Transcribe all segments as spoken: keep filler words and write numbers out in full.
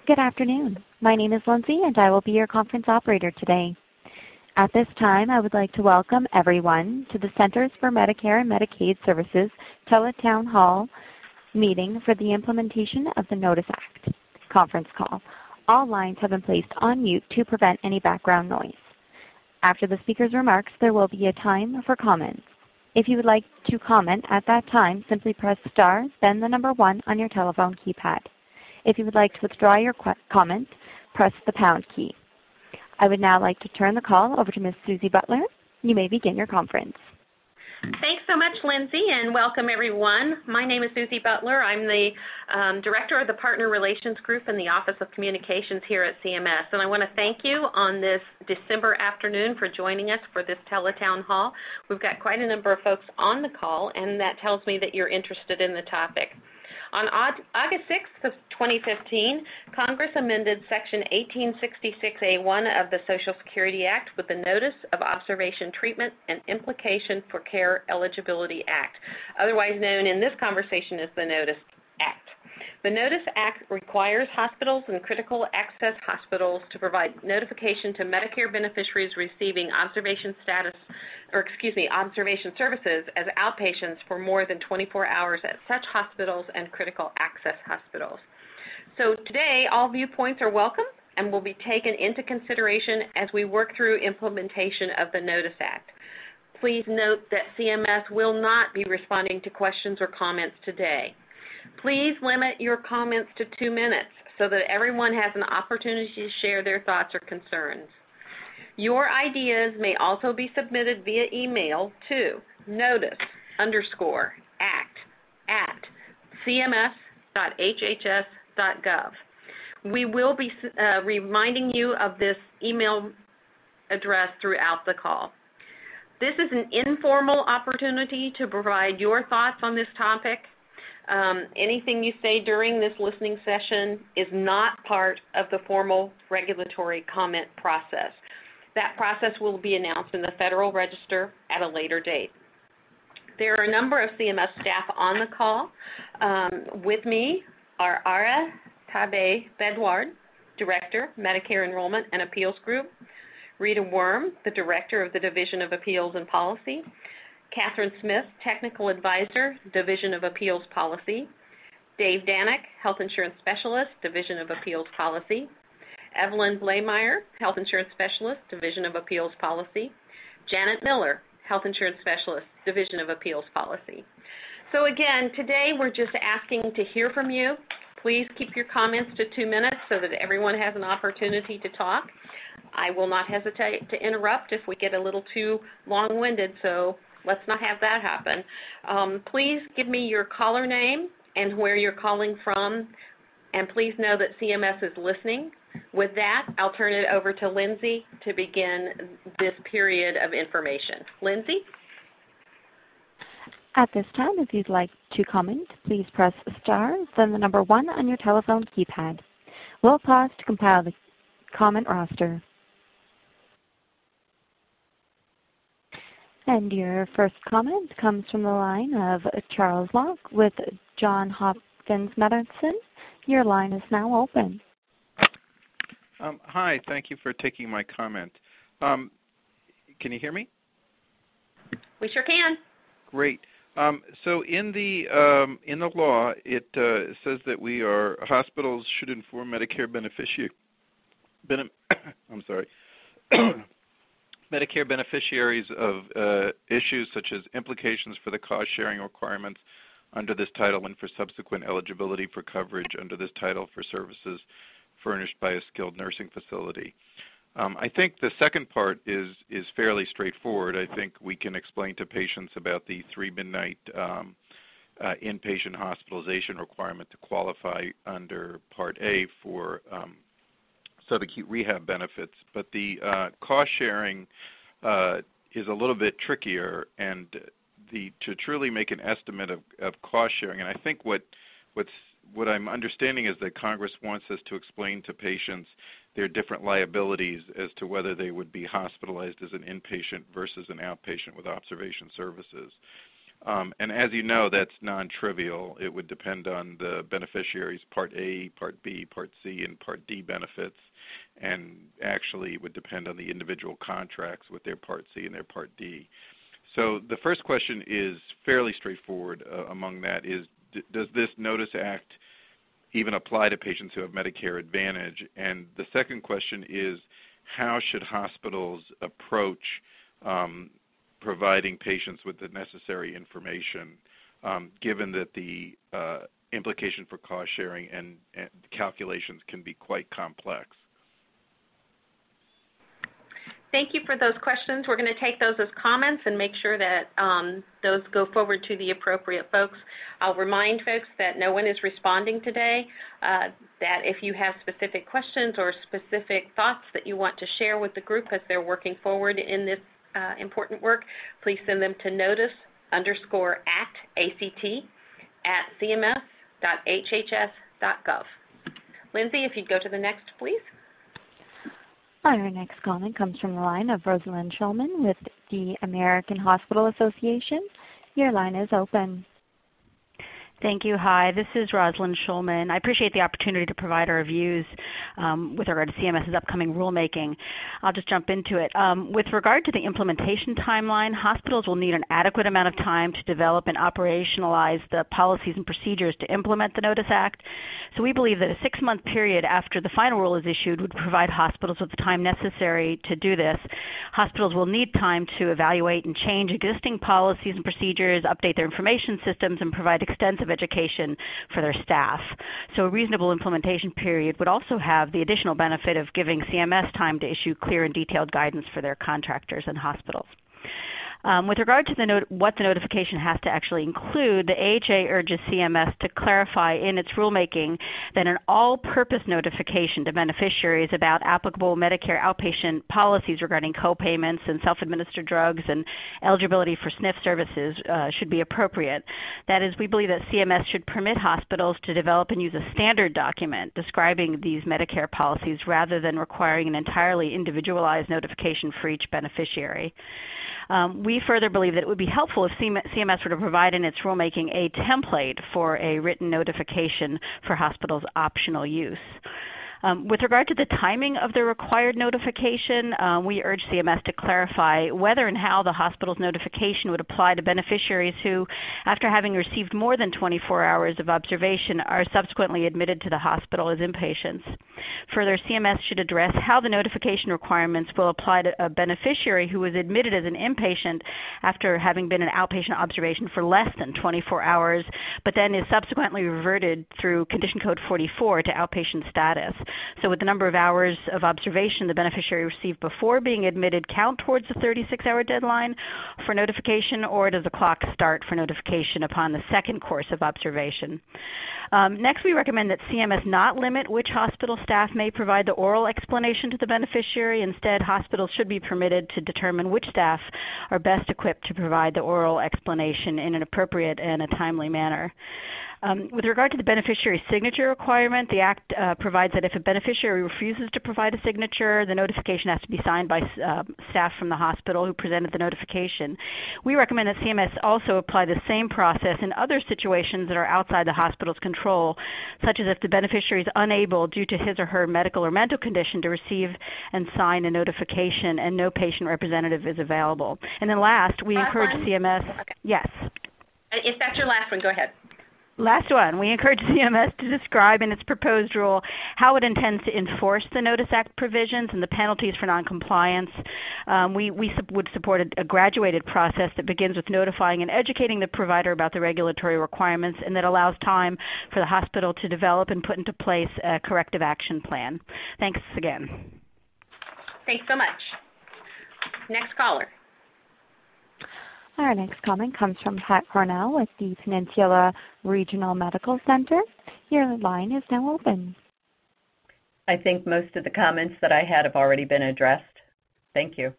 Good afternoon. My name is Lindsay, and I will be your conference operator today. At this time, I would like to welcome everyone to the Centers for Medicare and Medicaid Services Teletown Hall meeting for the implementation of the Notice Act conference call. All lines have been placed on mute to prevent any background noise. After the speaker's remarks, there will be a time for comments. If you would like to comment at that time, simply press star, then the number one on your telephone keypad. If you would like to withdraw your comment, press the pound key. I would now like to turn the call over to Miz Susie Butler. You may begin your conference. Thanks so much, Lindsay, and welcome everyone. My name is Susie Butler. I'm the um, Director of the Partner Relations Group in the Office of Communications here at C M S, and I want to thank you on this December afternoon for joining us for this Teletown Hall. We've got quite a number of folks on the call, and that tells me that you're interested in the topic. On August sixth of twenty fifteen, Congress amended Section eighteen sixty-six A one of the Social Security Act with the Notice of Observation Treatment and Implication for Care Eligibility Act, otherwise known in this conversation as the Notice Act. The Notice Act requires hospitals and critical access hospitals to provide notification to Medicare beneficiaries receiving observation status, or excuse me, observation services as outpatients for more than twenty-four hours at such hospitals and critical access hospitals. So today, all viewpoints are welcome and will be taken into consideration as we work through implementation of the Notice Act. Please note that C M S will not be responding to questions or comments today. Please limit your comments to two minutes so that everyone has an opportunity to share their thoughts or concerns. Your ideas may also be submitted via email to notice underscore act at cms dot h h s dot gov. We will be uh, reminding you of this email address throughout the call. This is an informal opportunity to provide your thoughts on this topic. Um, anything you say during this listening session is not part of the formal regulatory comment process. That process will be announced in the Federal Register at a later date. There are a number of C M S staff on the call. Um, with me are Ara Tabe-Bedward, Director, Medicare Enrollment and Appeals Group, Rita Worm, the Director of the Division of Appeals and Policy, Catherine Smith, Technical Advisor, Division of Appeals Policy, Dave Danek, Health Insurance Specialist, Division of Appeals Policy, Evelyn Blameyer, Health Insurance Specialist, Division of Appeals Policy, Janet Miller, Health Insurance Specialist, Division of Appeals Policy. So again, today we're just asking to hear from you. Please keep your comments to two minutes so that everyone has an opportunity to talk. I will not hesitate to interrupt if we get a little too long-winded, so let's not have that happen. Um, please give me your caller name and where you're calling from, and please know that C M S is listening. With that, I'll turn it over to Lindsay to begin this period of information. Lindsay? At this time, if you'd like to comment, please press star, then the number one on your telephone keypad. We'll pause to compile the comment roster. And your first comment comes from the line of Charles Locke with Johns Hopkins Medicine. Your line is now open. Um, hi, thank you for taking my comment. Um, can you hear me? We sure can. Great. Um, so in the um, in the law, it uh, says that we are hospitals should inform Medicare beneficiary. Bene, I'm sorry. Medicare beneficiaries of uh, issues such as implications for the cost-sharing requirements under this title and for subsequent eligibility for coverage under this title for services furnished by a skilled nursing facility. Um, I think the second part is is fairly straightforward. I think we can explain to patients about the three midnight um, uh, inpatient hospitalization requirement to qualify under Part A for um, subacute rehab benefits, but the uh, cost sharing uh, is a little bit trickier, and the to truly make an estimate of, of cost sharing, and I think what what's what I'm understanding is that Congress wants us to explain to patients their different liabilities as to whether they would be hospitalized as an inpatient versus an outpatient with observation services. Um, and as you know, that's non-trivial. It would depend on the beneficiaries' Part A, Part B, Part C, and Part D benefits, and actually it would depend on the individual contracts with their Part C and their Part D. So the first question is fairly straightforward uh, among that is, d- does this Notice Act even apply to patients who have Medicare Advantage? And the second question is, how should hospitals approach um, providing patients with the necessary information, um, given that the uh, implication for cost sharing and, and calculations can be quite complex? Thank you for those questions. We're going to take those as comments and make sure that um, those go forward to the appropriate folks. I'll remind folks that no one is responding today, uh, that if you have specific questions or specific thoughts that you want to share with the group as they're working forward in this uh, important work, please send them to notice underscore act, A C T, at c m s dot h h s dot gov. Lindsay, if you'd go to the next, please. Our next comment comes from the line of Rosalind Shulman with the American Hospital Association. Your line is open. Thank you. Hi, this is Rosalind Shulman. I appreciate the opportunity to provide our views um, with regard to CMS's upcoming rulemaking. I'll just jump into it. Um, with regard to the implementation timeline, hospitals will need an adequate amount of time to develop and operationalize the policies and procedures to implement the Notice Act. So we believe that a six-month period after the final rule is issued would provide hospitals with the time necessary to do this. Hospitals will need time to evaluate and change existing policies and procedures, update their information systems, and provide extensive education for their staff. So a reasonable implementation period would also have the additional benefit of giving C M S time to issue clear and detailed guidance for their contractors and hospitals. Um, with regard to the not- what the notification has to actually include, the A H A urges C M S to clarify in its rulemaking that an all-purpose notification to beneficiaries about applicable Medicare outpatient policies regarding co-payments and self-administered drugs and eligibility for S N F services uh, should be appropriate. That is, we believe that C M S should permit hospitals to develop and use a standard document describing these Medicare policies rather than requiring an entirely individualized notification for each beneficiary. Um, we further believe that it would be helpful if C M S were to provide in its rulemaking a template for a written notification for hospitals' optional use. Um, with regard to the timing of the required notification, uh, we urge C M S to clarify whether and how the hospital's notification would apply to beneficiaries who, after having received more than twenty-four hours of observation, are subsequently admitted to the hospital as inpatients. Further, C M S should address how the notification requirements will apply to a beneficiary who was admitted as an inpatient after having been in outpatient observation for less than twenty-four hours, but then is subsequently reverted through Condition Code forty-four to outpatient status. So would the number of hours of observation the beneficiary received before being admitted count towards the thirty-six hour deadline for notification, or does the clock start for notification upon the second course of observation? Um, next, we recommend that C M S not limit which hospital staff may provide the oral explanation to the beneficiary. Instead, hospitals should be permitted to determine which staff are best equipped to provide the oral explanation in an appropriate and a timely manner. Um, with regard to the beneficiary signature requirement, the Act uh, provides that if a beneficiary refuses to provide a signature, the notification has to be signed by uh, staff from the hospital who presented the notification. We recommend that C M S also apply the same process in other situations that are outside the hospital's control, such as if the beneficiary is unable, due to his or her medical or mental condition, to receive and sign a notification and no patient representative is available. And then last, we last encourage one? C M S. Okay. Yes. If that's your last one, go ahead. Last one, we encourage C M S to describe in its proposed rule how it intends to enforce the Notice Act provisions and the penalties for noncompliance. Um, we we su- would support a, a graduated process that begins with notifying and educating the provider about the regulatory requirements and that allows time for the hospital to develop and put into place a corrective action plan. Thanks again. Thanks so much. Next caller. Our next comment comes from Pat Cornell with the Peninsula Regional Medical Center. Your line is now open. I think most of the comments that I had have already been addressed. Thank you.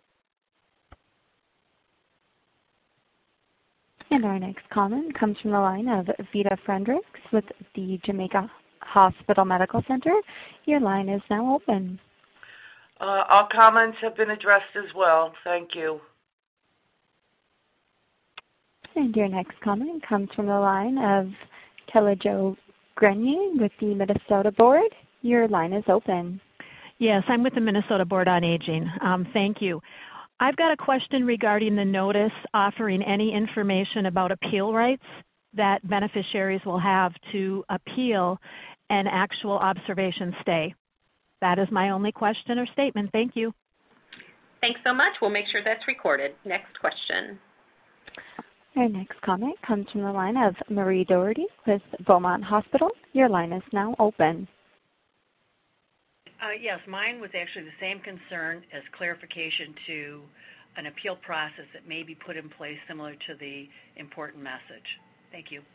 And our next comment comes from the line of Vita Fredericks with the Jamaica Hospital Medical Center. Your line is now open. Uh, our comments have been addressed as well. Thank you. And your next comment comes from the line of Kela-Jo Grenier with the Minnesota Board. Your line is open. Yes, I'm with the Minnesota Board on Aging. Um, thank you. I've got a question regarding the notice offering any information about appeal rights that beneficiaries will have to appeal an actual observation stay. That is my only question or statement. Thank you. Thanks so much. We'll make sure that's recorded. Next question. Our next comment comes from the line of Marie Doherty with Beaumont Hospital. Your line is now open. Uh, yes, mine was actually the same concern as clarification to an appeal process that may be put in place similar to the important message. Thank you.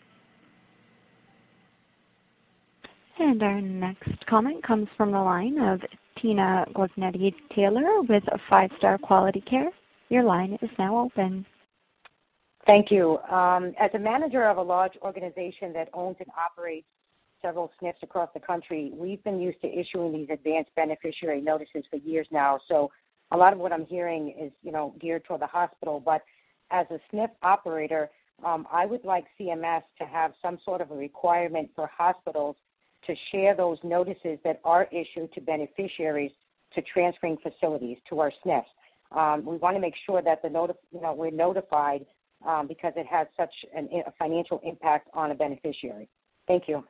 And our next comment comes from the line of Tina Gognetti-Taylor with Five Star Quality Care. Your line is now open. Thank you. Um, as a manager of a large organization that owns and operates several S N Fs across the country, we've been used to issuing these advanced beneficiary notices for years now. So a lot of what I'm hearing is, you know, geared toward the hospital. But as a S N F operator, um, I would like C M S to have some sort of a requirement for hospitals to share those notices that are issued to beneficiaries to transferring facilities to our S N Fs. Um, we want to make sure that the noti- you know, we're notified um, because it has such an, a financial impact on a beneficiary. Thank you.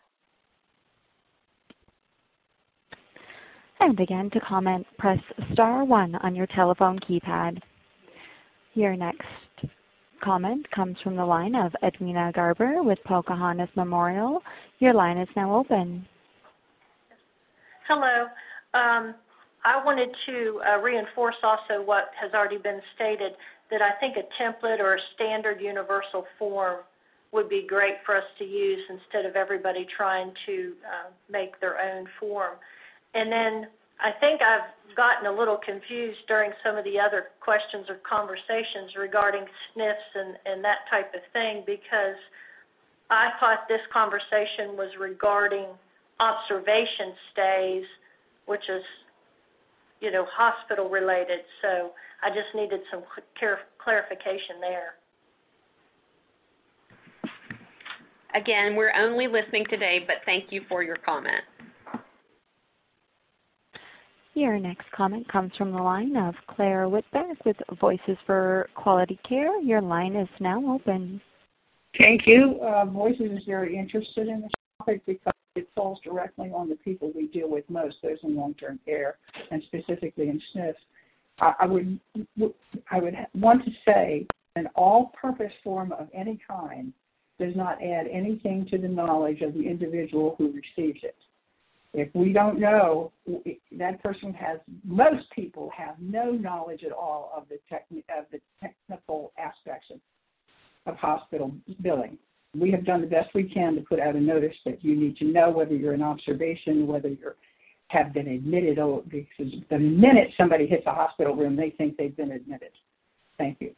And again, to comment, press star one on your telephone keypad. Your next comment comes from the line of Edwina Garber with Pocahontas Memorial. Your line is now open. Hello. Um, I wanted to uh, reinforce also what has already been stated, that I think a template or a standard universal form would be great for us to use instead of everybody trying to uh, make their own form. And then I think I've gotten a little confused during some of the other questions or conversations regarding S N Fs and, and that type of thing, because I thought this conversation was regarding observation stays, which is, you know, hospital related. So I just needed some clar- clarification there. Again, we're only listening today, but thank you for your comment. Your next comment comes from the line of Claire Whitbeck with Voices for Quality Care. Your line is now open. Thank you. Uh, Voices is very interested in this topic because it falls directly on the people we deal with most, those in long-term care, and specifically in S N Fs. I, I would I would want to say an all-purpose form of any kind does not add anything to the knowledge of the individual who receives it. If we don't know, that person has, most people have no knowledge at all of the, techni- of the technical aspects of, of hospital billing. We have done the best we can to put out a notice that you need to know whether you're in observation, whether you have been admitted, oh, because the minute somebody hits a hospital room, they think they've been admitted. Thank you.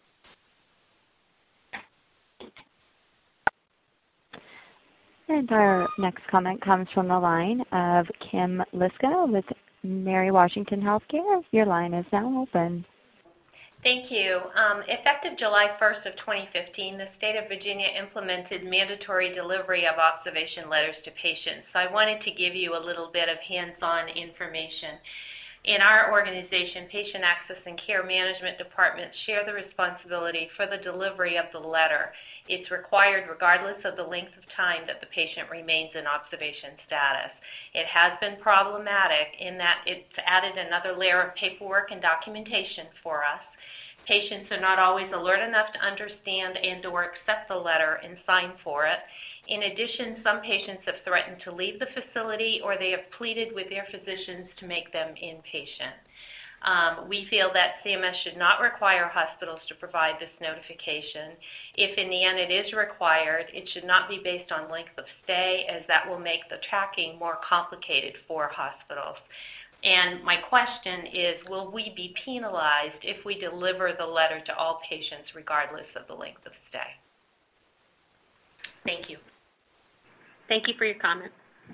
And our next comment comes from the line of Kim Liska with Mary Washington Healthcare. Your line is now open. Thank you. Um, effective July first of twenty fifteen, the state of Virginia implemented mandatory delivery of observation letters to patients. So I wanted to give you a little bit of hands-on information. In our organization, Patient Access and Care Management Departments share the responsibility for the delivery of the letter. It's required regardless of the length of time that the patient remains in observation status. It has been problematic in that it's added another layer of paperwork and documentation for us. Patients are not always alert enough to understand and or accept the letter and sign for it. In addition, some patients have threatened to leave the facility or they have pleaded with their physicians to make them inpatient. Um, we feel that C M S should not require hospitals to provide this notification. If in the end it is required, it should not be based on length of stay, as that will make the tracking more complicated for hospitals. And my question is, will we be penalized if we deliver the letter to all patients regardless of the length of stay? Thank you. Thank you for your comment.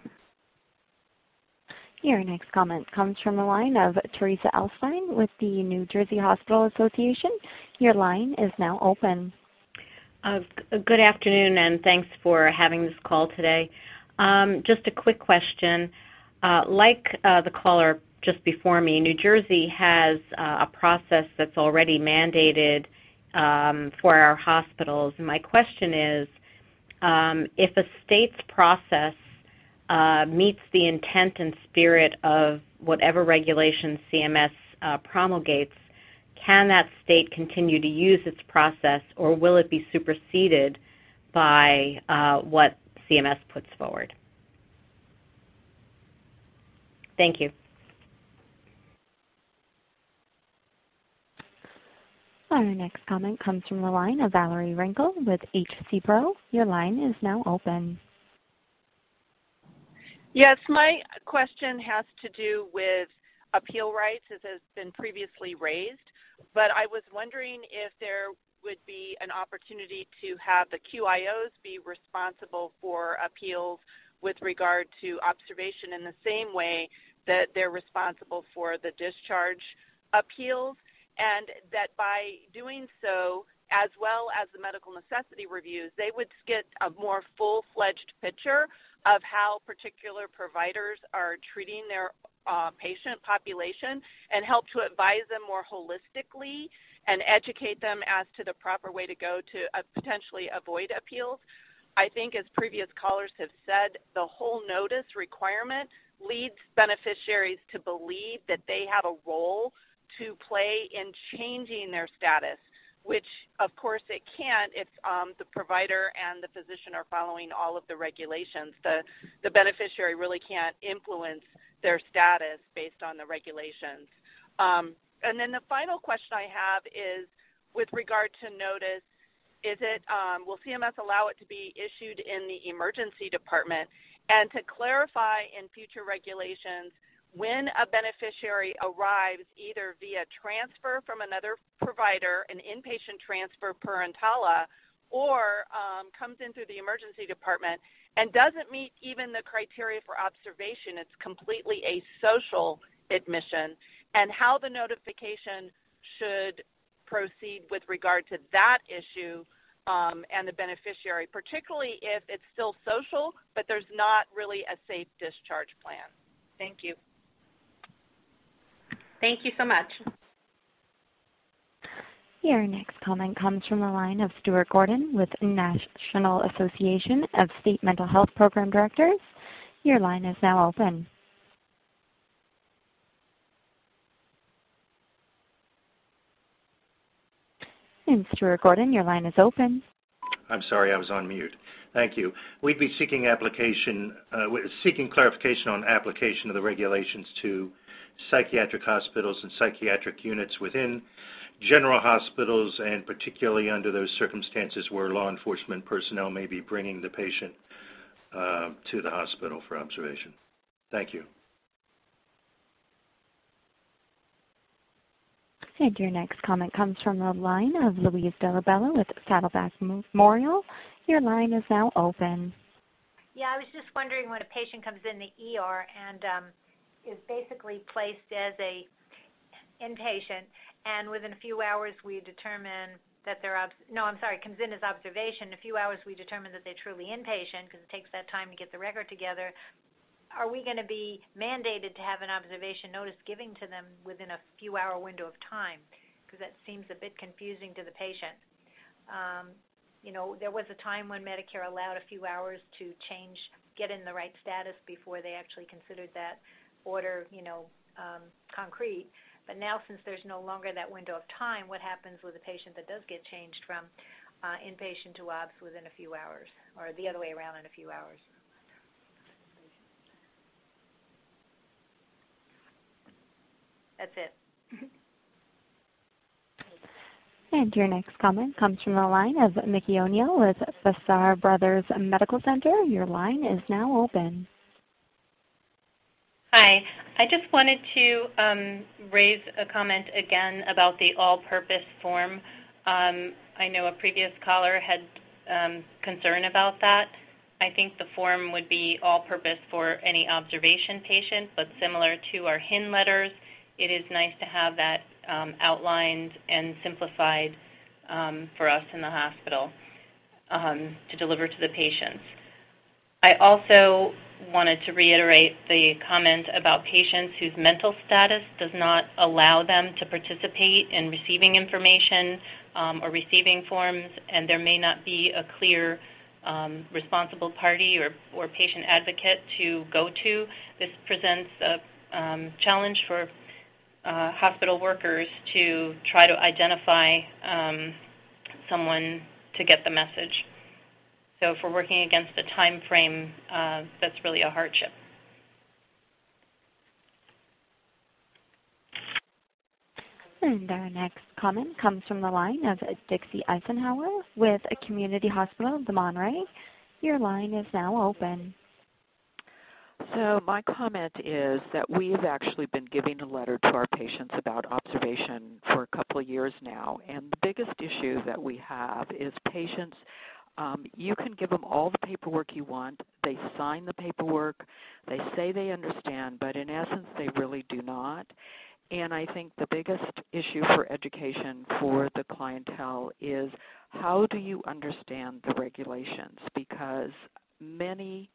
Your next comment comes from the line of Teresa Elstein with the New Jersey Hospital Association. Your line is now open. Uh, good afternoon, and thanks for having this call today. Um, just a quick question. Uh, like uh, the caller just before me, New Jersey has uh, a process that's already mandated um, for our hospitals. And my question is, um, if a state's process uh, meets the intent and spirit of whatever regulations C M S uh, promulgates, can that state continue to use its process, or will it be superseded by uh, what C M S puts forward? Thank you. Our next comment comes from the line of Valerie Rinkle with H C Pro. Your line is now open. Yes, my question has to do with appeal rights, as has been previously raised, but I was wondering if there would be an opportunity to have the Q I Os be responsible for appeals with regard to observation in the same way that they're responsible for the discharge appeals, and that by doing so, as well as the medical necessity reviews, they would get a more full-fledged picture of how particular providers are treating their uh, patient population and help to advise them more holistically and educate them as to the proper way to go to uh, potentially avoid appeals. I think, as previous callers have said, the whole notice requirement leads beneficiaries to believe that they have a role to play in changing their status, which, of course, it can't if um, the provider and the physician are following all of the regulations. The, the beneficiary really can't influence their status based on the regulations. Um, and then the final question I have is, with regard to notice, is it, um, will C M S allow it to be issued in the emergency department? And to clarify in future regulations, when a beneficiary arrives either via transfer from another provider, an inpatient transfer per EMTALA, or um, comes in through the emergency department and doesn't meet even the criteria for observation, it's completely a social admission, and how the notification should proceed with regard to that issue um, and the beneficiary, particularly if it's still social, but there's not really a safe discharge plan. Thank you. Thank you so much. Your next comment comes from the line of Stuart Gordon with National Association of State Mental Health Program Directors. Your line is now open. And Stuart Gordon, your line is open. I'm sorry, I was on mute. Thank you. We'd be seeking application, uh, seeking clarification on application of the regulations to psychiatric hospitals and psychiatric units within general hospitals, and particularly under those circumstances where law enforcement personnel may be bringing the patient uh, to the hospital for observation. Thank you. And your next comment comes from the line of Louise Delabella with Saddleback Memorial. Your line is now open. Yeah, I was just wondering, when a patient comes in the E R and um, is basically placed as a inpatient, and within a few hours we determine that they're, obs- no, I'm sorry, comes in as observation. In a few hours we determine that they're truly inpatient because it takes that time to get the record together. Are we going to be mandated to have an observation notice giving to them within a few hour window of time? Because that seems a bit confusing to the patient. Um, you know, there was a time when Medicare allowed a few hours to change, get in the right status before they actually considered that order, you know, um, concrete. But now, since there's no longer that window of time, what happens with a patient that does get changed from uh, inpatient to obs within a few hours, or the other way around in a few hours? That's it. And your next comment comes from the line of Mickey O'Neill with Bassar Brothers Medical Center. Your line is now open. Hi. I just wanted to um, raise a comment again about the all-purpose form. Um, I know a previous caller had um, concern about that. I think the form would be all-purpose for any observation patient, but similar to our H I N letters, it is nice to have that um, outlined and simplified um, for us in the hospital. um, to deliver to the patients. I also wanted to reiterate the comment about patients whose mental status does not allow them to participate in receiving information um, or receiving forms, and there may not be a clear um, responsible party or, or patient advocate to go to. This presents a um, challenge for uh, hospital workers to try to identify um, someone to get the message. So if we're working against a time frame, uh, that's really a hardship. And our next comment comes from the line of Dixie Eisenhower with a Community Hospital of the Monterey. Your line is now open. So my comment is that we have actually been giving a letter to our patients about observation for a couple of years now, and the biggest issue that we have is patients, um, you can give them all the paperwork you want, they sign the paperwork, they say they understand, but in essence they really do not. And I think the biggest issue for education for the clientele is how do you understand the regulations? Because many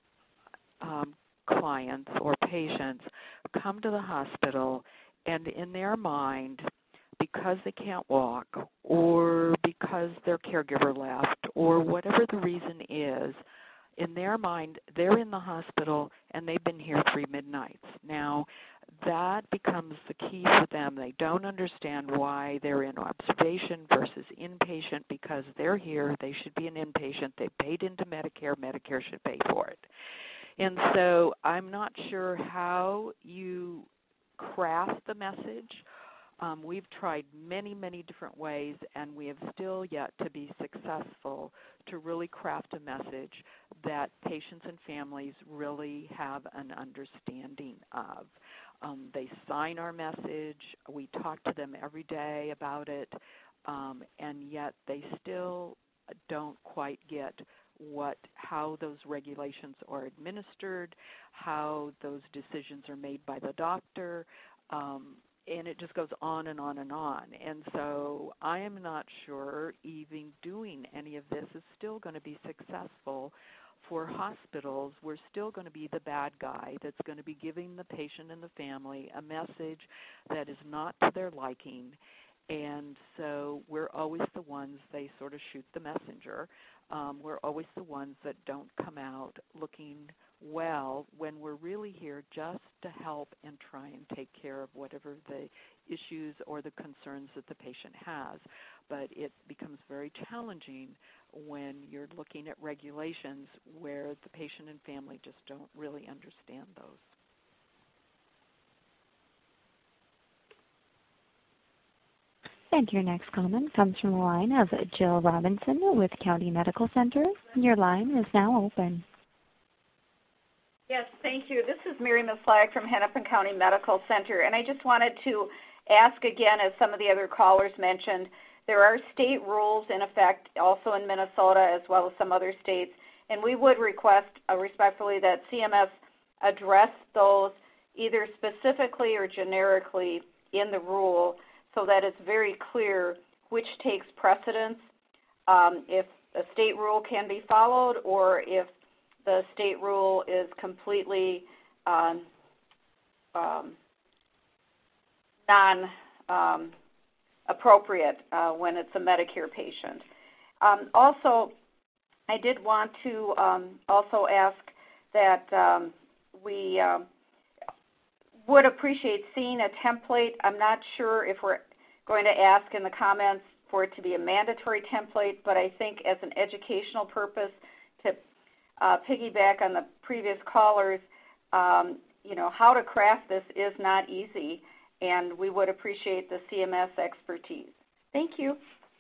um, clients or patients come to the hospital and in their mind, because they can't walk or because their caregiver left or whatever the reason is, in their mind, they're in the hospital and they've been here three midnights. Now, that becomes the key for them. They don't understand why they're in observation versus inpatient because they're here. They should be an inpatient. They paid into Medicare. Medicare should pay for it. And so I'm not sure how you craft the message. Um, we've tried many, many different ways, and we have still yet to be successful to really craft a message that patients and families really have an understanding of. Um, they sign our message. We talk to them every day about it, um, and yet they still don't quite get what how those regulations are administered, how those decisions are made by the doctor, um, and it just goes on and on and on. And so I am not sure even doing any of this is still going to be successful for hospitals. We're still going to be the bad guy that's going to be giving the patient and the family a message that is not to their liking. And so we're always the ones, they sort of shoot the messenger. Um, we're always the ones that don't come out looking well when we're really here just to help and try and take care of whatever the issues or the concerns that the patient has. But it becomes very challenging when you're looking at regulations where the patient and family just don't really understand those. And your next comment comes from the line of Jill Robinson with County Medical Center. Your line is now open. Yes, thank you. This is Mary Maslak from Hennepin County Medical Center, and I just wanted to ask again, as some of the other callers mentioned, there are state rules in effect also in Minnesota as well as some other states, and we would request uh, respectfully that C M S address those either specifically or generically in the rule so that it's very clear which takes precedence, um, if a state rule can be followed or if the state rule is completely um, um, non um, appropriate uh, when it's a Medicare patient. Um, also, I did want to um, also ask that um, we um, would appreciate seeing a template. I'm not sure if we're going to ask in the comments for it to be a mandatory template, but I think as an educational purpose to uh, piggyback on the previous callers, um, you know, how to craft this is not easy, and we would appreciate the C M S expertise. Thank you.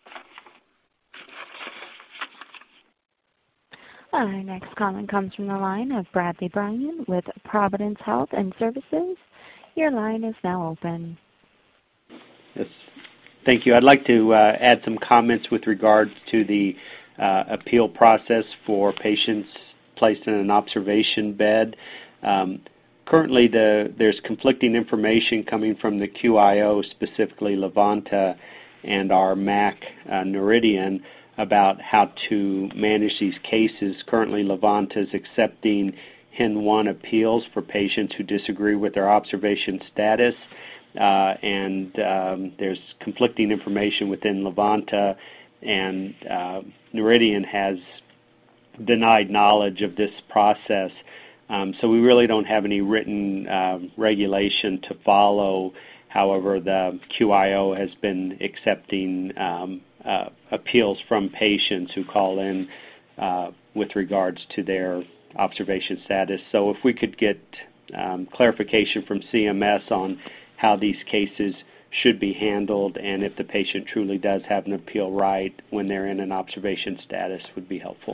Our next comment comes from the line of Bradley Bryan with Providence Health and Services. Your line is now open. Yes, thank you. I'd like to uh, add some comments with regards to the uh, appeal process for patients placed in an observation bed. Um, currently, the, there's conflicting information coming from the Q I O, specifically Levanta, and our M A C, uh, Noridian, about how to manage these cases. Currently, Levanta is accepting H I N one appeals for patients who disagree with their observation status, uh, and um, there's conflicting information within Levanta, and uh, Noridian has denied knowledge of this process. Um, so we really don't have any written uh, regulation to follow. However, the Q I O has been accepting um, uh, appeals from patients who call in uh, with regards to their observation status. So if we could get um, clarification from C M S on how these cases should be handled and if the patient truly does have an appeal right when they're in an observation status would be helpful.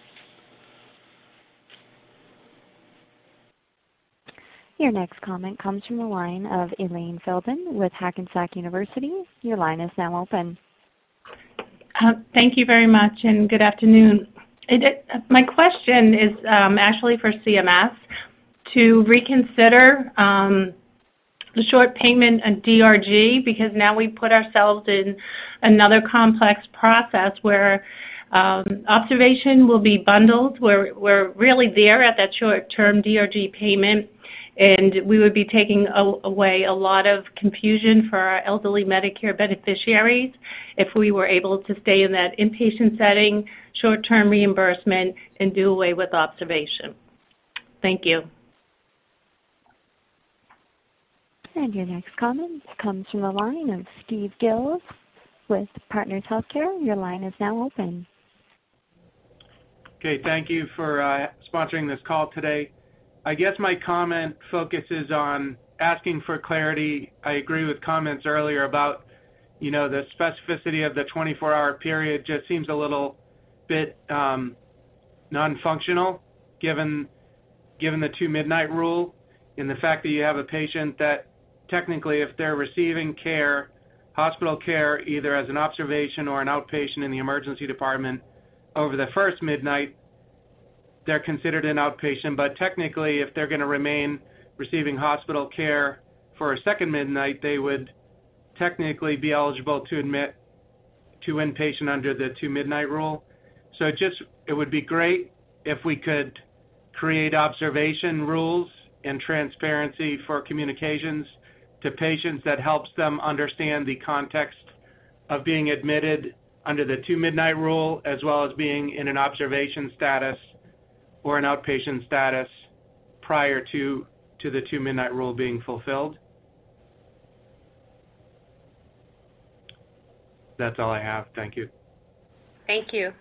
Your next comment comes from the line of Elaine Philbin with Hackensack University. Your line is now open. Uh, thank you very much, and good afternoon. It, it, my question is um, actually for C M S to reconsider um, the short payment and D R G, because now we put ourselves in another complex process where um, observation will be bundled. We're, we're really there at that short-term D R G payment, and we would be taking a, away a lot of confusion for our elderly Medicare beneficiaries if we were able to stay in that inpatient setting, short-term reimbursement, and do away with observation. Thank you. And your next comment comes from the line of Steve Gills with Partners Healthcare. Your line is now open. Okay, thank you for uh, sponsoring this call today. I guess my comment focuses on asking for clarity. I agree with comments earlier about, you know, the specificity of the twenty-four hour period just seems a little bit um, non-functional given given the two midnight rule, and the fact that you have a patient that technically if they're receiving care, hospital care, either as an observation or an outpatient in the emergency department over the first midnight, they're considered an outpatient, but technically if they're going to remain receiving hospital care for a second midnight, they would technically be eligible to admit to inpatient under the two midnight rule. So it just, it would be great if we could create observation rules and transparency for communications to patients that helps them understand the context of being admitted under the two midnight rule as well as being in an observation status or an outpatient status prior to, to the two midnight rule being fulfilled. That's all I have. Thank you. Thank you.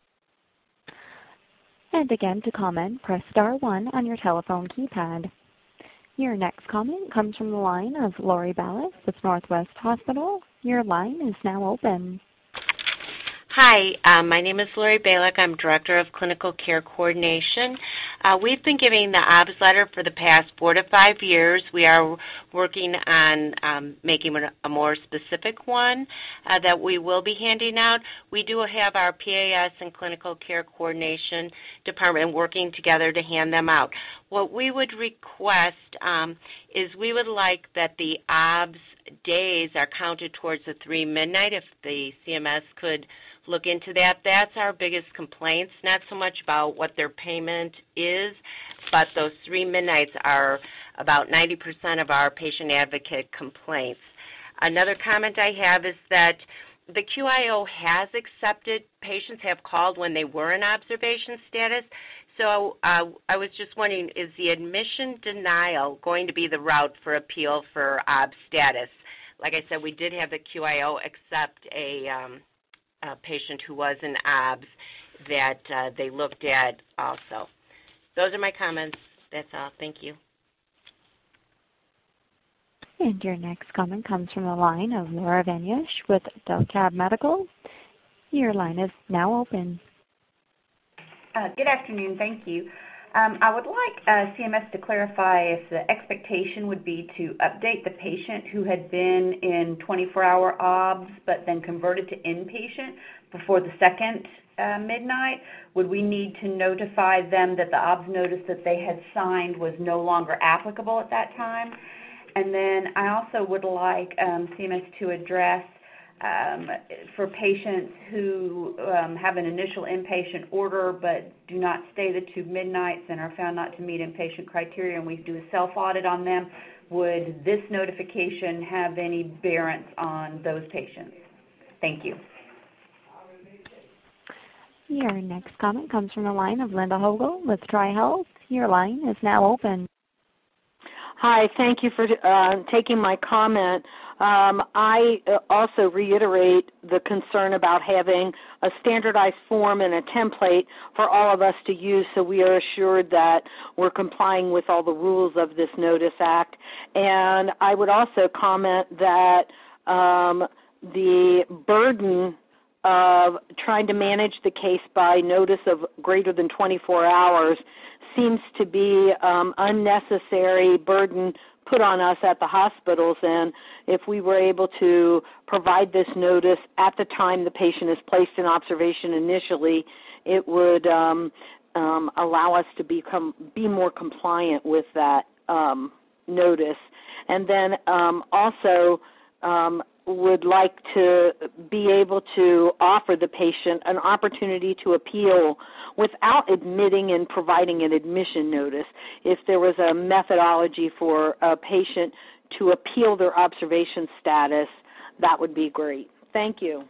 And again, to comment, press star one on your telephone keypad. Your next comment comes from the line of Lori Ballas with Northwest Hospital. Your line is now open. Hi, um, my name is Lori Balick. I'm Director of Clinical Care Coordination. Uh, we've been giving the O B S letter for the past four to five years. We are working on um, making a more specific one uh, that we will be handing out. We do have our P A S and Clinical Care Coordination Department working together to hand them out. What we would request um, is we would like that the O B S days are counted towards the three midnight, if the C M S could look into that. That's our biggest complaints, not so much about what their payment is, but those three midnights are about ninety percent of our patient advocate complaints. Another comment I have is that the Q I O has accepted patients have called when they were in observation status. So uh, I was just wondering, is the admission denial going to be the route for appeal for O B S status? Like I said, we did have the Q I O accept a, um, a patient who was in O B S that uh, they looked at also. Those are my comments. That's all. Thank you. And your next comment comes from the line of Laura Vanish with Delcab Medical. Your line is now open. Uh, good afternoon. Thank you. Um, I would like uh, C M S to clarify if the expectation would be to update the patient who had been in twenty-four hour O B S but then converted to inpatient before the second uh, midnight. Would we need to notify them that the O B S notice that they had signed was no longer applicable at that time? And then I also would like um, C M S to address um, for patients who um, have an initial inpatient order but do not stay the two midnights and are found not to meet inpatient criteria, and we do a self-audit on them, would this notification have any bearance on those patients? Thank you. Your next comment comes from the line of Linda Hogel with TriHealth. Your line is now open. Hi, thank you for uh, taking my comment. Um, I also reiterate the concern about having a standardized form and a template for all of us to use so we are assured that we're complying with all the rules of this Notice Act. And I would also comment that um, the burden of trying to manage the case by notice of greater than twenty-four hours seems to be um, unnecessary burden put on us at the hospitals, and if we were able to provide this notice at the time the patient is placed in observation initially, it would um, um, allow us to become be more compliant with that um, notice. And then um, also um, would like to be able to offer the patient an opportunity to appeal without admitting and providing an admission notice. If there was a methodology for a patient to appeal their observation status, that would be great. Thank you.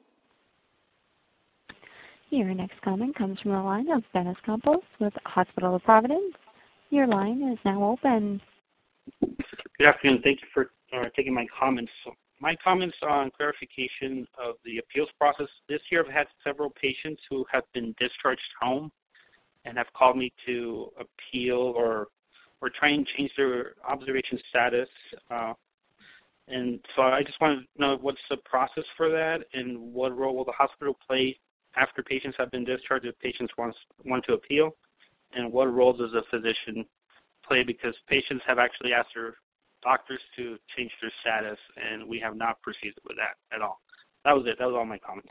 Your next comment comes from the line of Dennis Campos with Hospital of Providence. Your line is now open. Good afternoon. Thank you for uh, taking my comments. So my comments on clarification of the appeals process. This year I've had several patients who have been discharged home and have called me to appeal or or try and change their observation status. Uh, and so I just want to know what's the process for that and what role will the hospital play after patients have been discharged if patients want, want to appeal, and what role does a physician play, because patients have actually asked their doctors to change their status, and we have not proceeded with that at all. That was it. That was all my comments.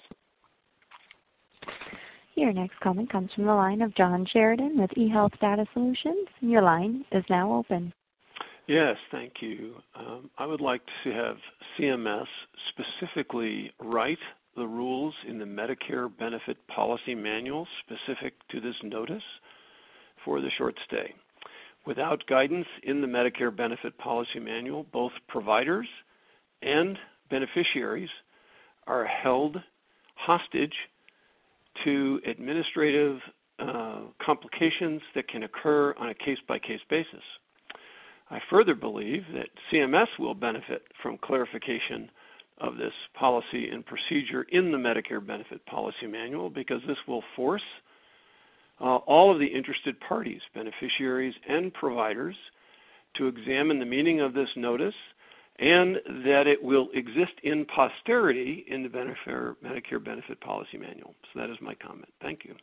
Your next comment comes from the line of John Sheridan with eHealth Data Solutions. Your line is now open. Yes, thank you. Um, I would like to have C M S specifically write the rules in the Medicare Benefit Policy Manual specific to this notice for the short stay. Without guidance in the Medicare Benefit Policy Manual, both providers and beneficiaries are held hostage to administrative uh, complications that can occur on a case-by-case basis. I further believe that C M S will benefit from clarification of this policy and procedure in the Medicare Benefit Policy Manual, because this will force Uh, all of the interested parties, beneficiaries and providers, to examine the meaning of this notice, and that it will exist in posterity in the Medicare, Medicare Benefit Policy Manual. So that is my comment. Thank you.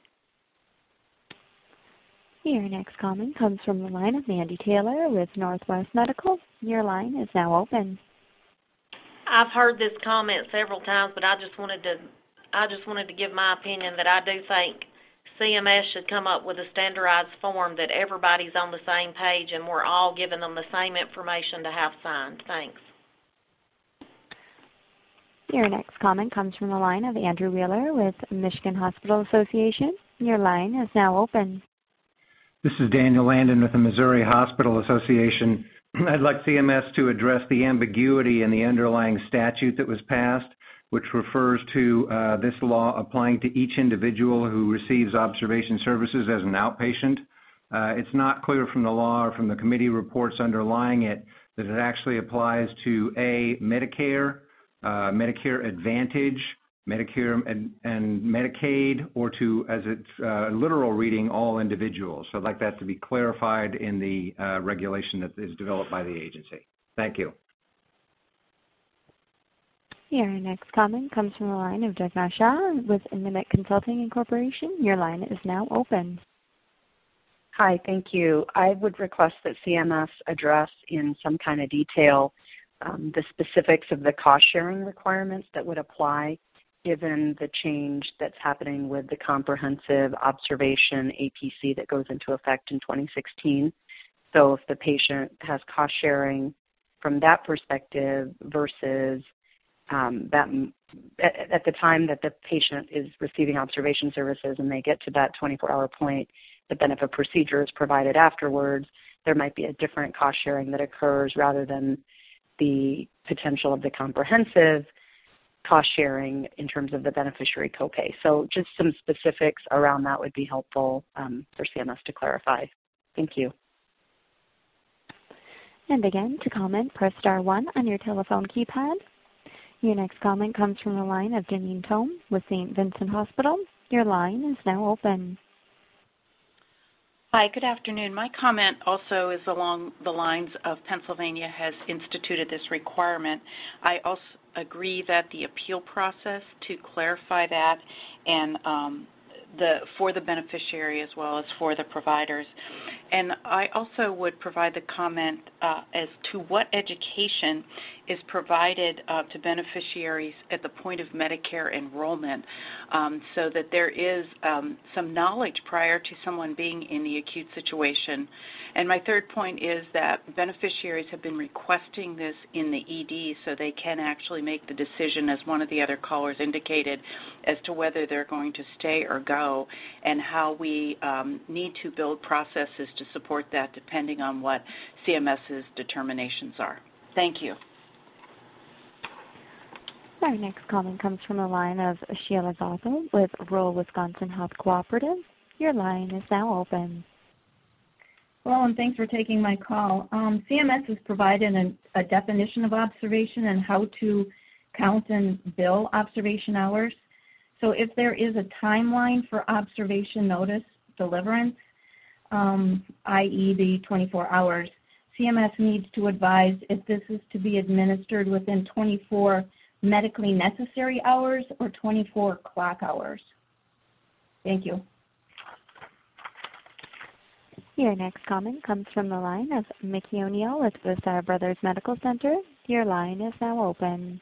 Your next comment comes from the line of Mandy Taylor with Northwest Medical. Your line is now open. I've heard this comment several times, but I just wanted to, I just wanted to give my opinion that I do think C M S should come up with a standardized form that everybody's on the same page and we're all giving them the same information to have signed. Thanks. Your next comment comes from the line of Andrew Wheeler with Michigan Hospital Association. Your line is now open. This is Daniel Landon with the Missouri Hospital Association. I'd like C M S to address the ambiguity in the underlying statute that was passed, which refers to uh, this law applying to each individual who receives observation services as an outpatient. Uh, it's not clear from the law or from the committee reports underlying it that it actually applies to A, Medicare, uh, Medicare Advantage, Medicare and, and Medicaid, or to, as its uh, literal reading, all individuals. So I'd like that to be clarified in the uh, regulation that is developed by the agency. Thank you. Your next comment comes from the line of Jagna Shah with Nimit Consulting Incorporation. Your line is now open. Hi, thank you. I would request that C M S address in some kind of detail um, the specifics of the cost-sharing requirements that would apply given the change that's happening with the comprehensive observation A P C that goes into effect in twenty sixteen. So if the patient has cost-sharing from that perspective versus um, that at, at the time that the patient is receiving observation services and they get to that twenty-four hour point, but then if a procedure is provided afterwards, there might be a different cost sharing that occurs rather than the potential of the comprehensive cost sharing in terms of the beneficiary copay. So just some specifics around that would be helpful um, for C M S to clarify. Thank you. And again, to comment, press star one on your telephone keypad. Your next comment comes from the line of Janine Tome with Saint Vincent Hospital. Your line is now open. Hi, good afternoon. My comment also is along the lines of Pennsylvania has instituted this requirement. I also agree that the appeal process to clarify that and um, the for the beneficiary as well as for the providers. And I also would provide the comment uh, as to what education is provided uh, to beneficiaries at the point of Medicare enrollment um, so that there is um, some knowledge prior to someone being in the acute situation. And my third point is that beneficiaries have been requesting this in the E D so they can actually make the decision, as one of the other callers indicated, as to whether they're going to stay or go, and how we um, need to build processes to support that depending on what CMS's determinations are. Thank you. Our next comment comes from the line of Sheila Zotto with Rural Wisconsin Health Cooperative. Your line is now open. Well, and thanks for taking my call. Um, C M S has provided an, a definition of observation and how to count and bill observation hours. So if there is a timeline for observation notice deliverance, um, that is the twenty-four hours, C M S needs to advise if this is to be administered within twenty-four medically necessary hours or twenty-four clock hours. Thank you. Your next comment comes from the line of Mickey O'Neill with Vistar Brothers Medical Center. Your line is now open.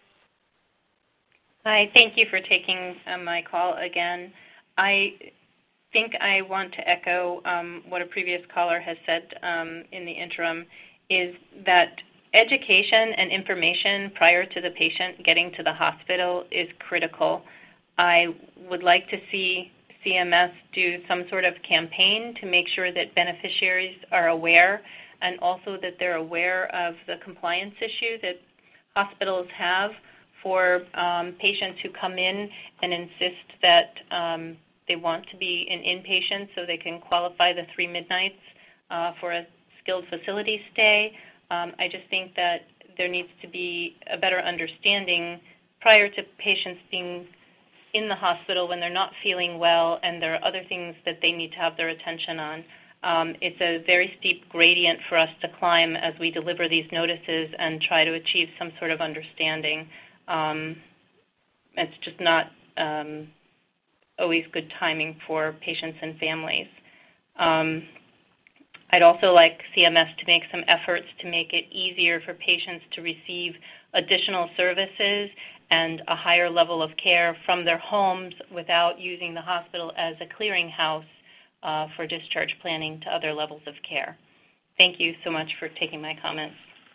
Hi, thank you for taking uh, my call again. I think I want to echo um, what a previous caller has said um, in the interim, is that education and information prior to the patient getting to the hospital is critical. I would like to see C M S do some sort of campaign to make sure that beneficiaries are aware, and also that they're aware of the compliance issue that hospitals have for um, patients who come in and insist that um, they want to be an inpatient so they can qualify the three midnights uh, for a skilled facility stay. Um, I just think that there needs to be a better understanding prior to patients being in the hospital when they're not feeling well and there are other things that they need to have their attention on. Um, it's a very steep gradient for us to climb as we deliver these notices and try to achieve some sort of understanding. Um, it's just not um, always good timing for patients and families. Um, I'd also like C M S to make some efforts to make it easier for patients to receive additional services and a higher level of care from their homes without using the hospital as a clearinghouse uh, for discharge planning to other levels of care. Thank you so much for taking my comments.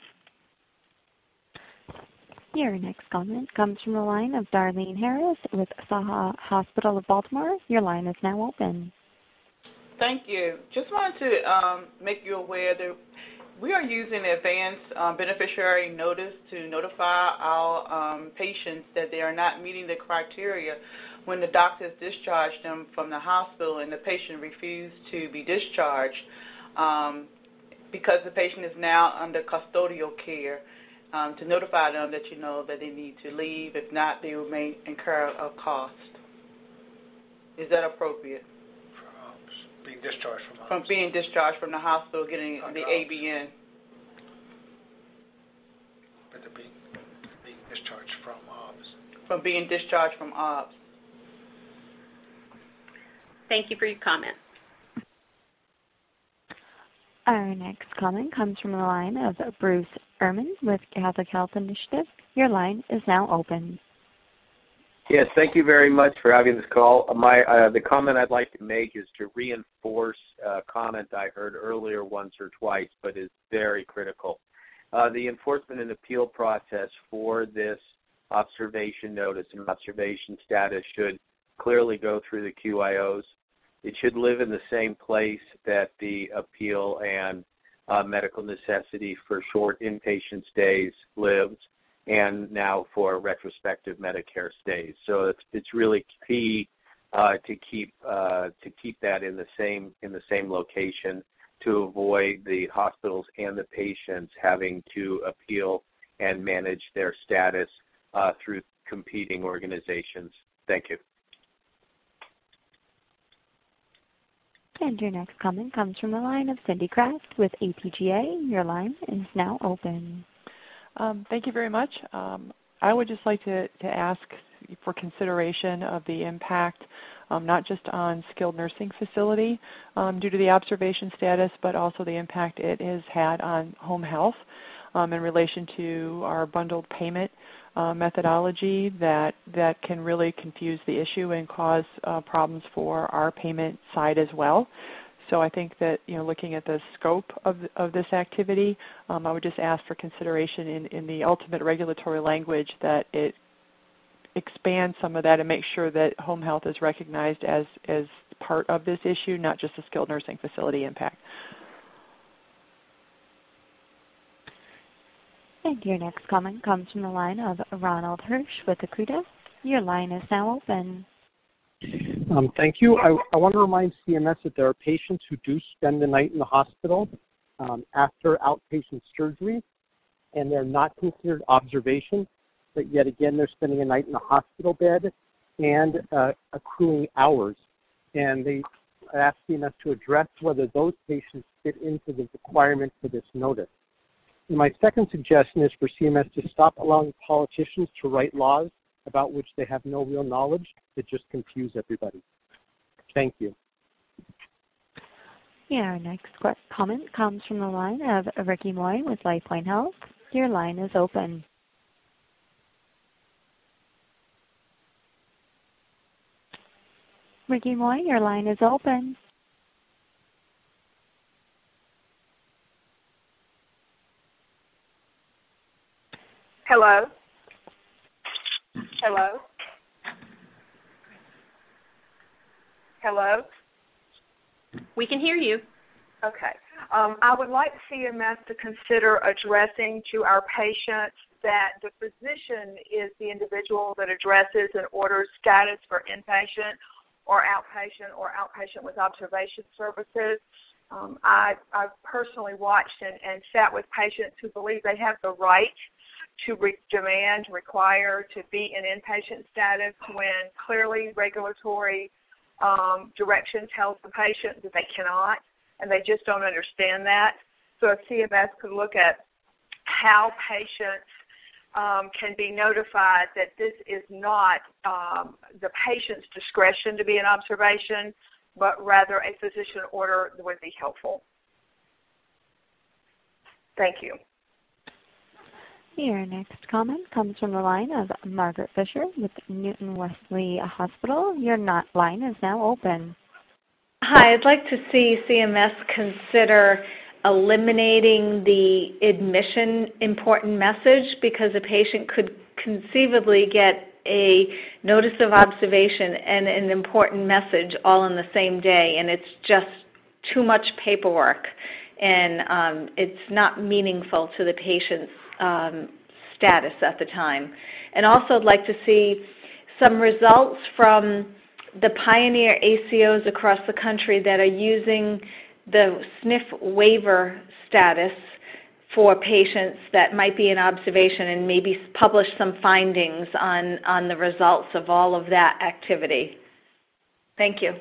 Your next comment comes from the line of Darlene Harris with Saha Hospital of Baltimore. Your line is now open. Thank you. Just wanted to um, make you aware that we are using advanced um, beneficiary notice to notify our um, patients that they are not meeting the criteria when the doctors discharge them from the hospital and the patient refused to be discharged um, because the patient is now under custodial care, um, to notify them that you know that they need to leave. If not, they may incur a cost. Is that appropriate? Being discharged from the From hospital. being discharged from the hospital, getting Like the ours. A B N. But they're being, being discharged from O B S. From being discharged from O B S. Thank you for your comment. Our next comment comes from the line of Bruce Ehrman with Catholic Health Initiative. Your line is now open. Yes, thank you very much for having this call. My uh, the comment I'd like to make is to reinforce a comment I heard earlier once or twice, but is very critical. Uh, the enforcement and appeal process for this observation notice and observation status should clearly go through the Q I Os. It should live in the same place that the appeal and uh, medical necessity for short inpatient stays lives, and now for retrospective Medicare stays. So it's it's really key uh, to keep uh, to keep that in the same in the same location to avoid the hospitals and the patients having to appeal and manage their status uh, through competing organizations. Thank you. And your next comment comes from the line of Cindy Kraft with A P G A. Your line is now open. Um, thank you very much. Um, I would just like to, to ask for consideration of the impact, um, not just on skilled nursing facility um, due to the observation status, but also the impact it has had on home health um, in relation to our bundled payment uh, methodology that that can really confuse the issue and cause uh, problems for our payment side as well. So I think that, you know, looking at the scope of of this activity, um, I would just ask for consideration in, in the ultimate regulatory language that it expand some of that and make sure that home health is recognized as, as part of this issue, not just a skilled nursing facility impact. And your next comment comes from the line of Ronald Hirsch with Acuda. Your line is now open. Um, thank you. I, I want to remind C M S that there are patients who do spend the night in the hospital um, after outpatient surgery, and they're not considered observation, but yet again they're spending a night in the hospital bed and uh, accruing hours. And they asked C M S to address whether those patients fit into the requirement for this notice. And my second suggestion is for C M S to stop allowing politicians to write laws about which they have no real knowledge that just confuse everybody. Thank you. Yeah, our next comment comes from the line of Ricky Moy with Lifeline Health. Your line is open. Ricky Moy, your line is open. Hello? Hello? Hello? We can hear you. Okay. Um, I would like C M S to consider addressing to our patients that the physician is the individual that addresses and orders status for inpatient or outpatient or outpatient with observation services. Um, I, I've personally watched and, and sat with patients who believe they have the right to re- demand, require to be in inpatient status when clearly regulatory um, direction tells the patient that they cannot, and they just don't understand that. So if C M S could look at how patients um, can be notified that this is not um, the patient's discretion to be in observation, but rather a physician order would be helpful. Thank you. Your next comment comes from the line of Margaret Fisher with Newton Wesley Hospital. Your not line is now open. Hi, I'd like to see C M S consider eliminating the admission important message because a patient could conceivably get a notice of observation and an important message all in the same day, and it's just too much paperwork, and um, it's not meaningful to the patient's Um, status at the time. And also I'd like to see some results from the pioneer A C Os across the country that are using the S N F waiver status for patients that might be in observation and maybe publish some findings on, on the results of all of that activity. Thank you.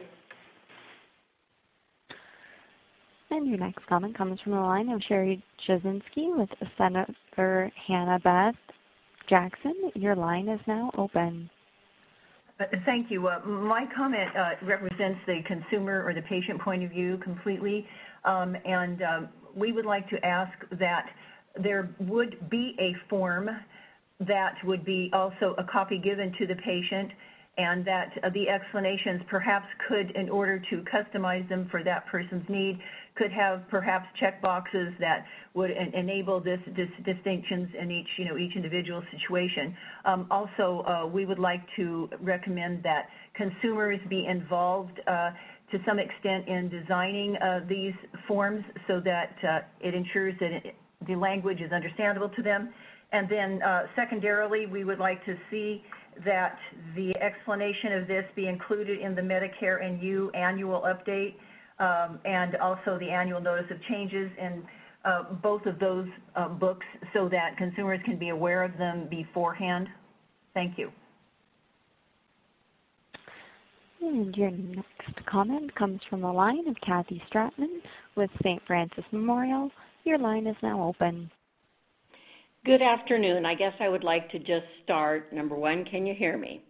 And your next comment comes from the line of Sherry Jasinski with Senator Hannah Beth Jackson. Your line is now open. Uh, thank you. Uh, my comment uh, represents the consumer or the patient point of view completely, um, and um, we would like to ask that there would be a form that would be also a copy given to the patient and that uh, the explanations perhaps could, in order to customize them for that person's need, could have perhaps check boxes that would en- enable this, this distinctions in each, you know, each individual situation. Um, also, uh, we would like to recommend that consumers be involved uh, to some extent in designing uh, these forms so that uh, it ensures that it, the language is understandable to them. And then uh, secondarily, we would like to see that the explanation of this be included in the Medicare and You annual update, um, and also the annual notice of changes in uh, both of those uh, books so that consumers can be aware of them beforehand. Thank you. And your next comment comes from the line of Kathy Stratman with Saint Francis Memorial. Your line is now open. Good afternoon. I guess I would like to just start. Number one, can you hear me?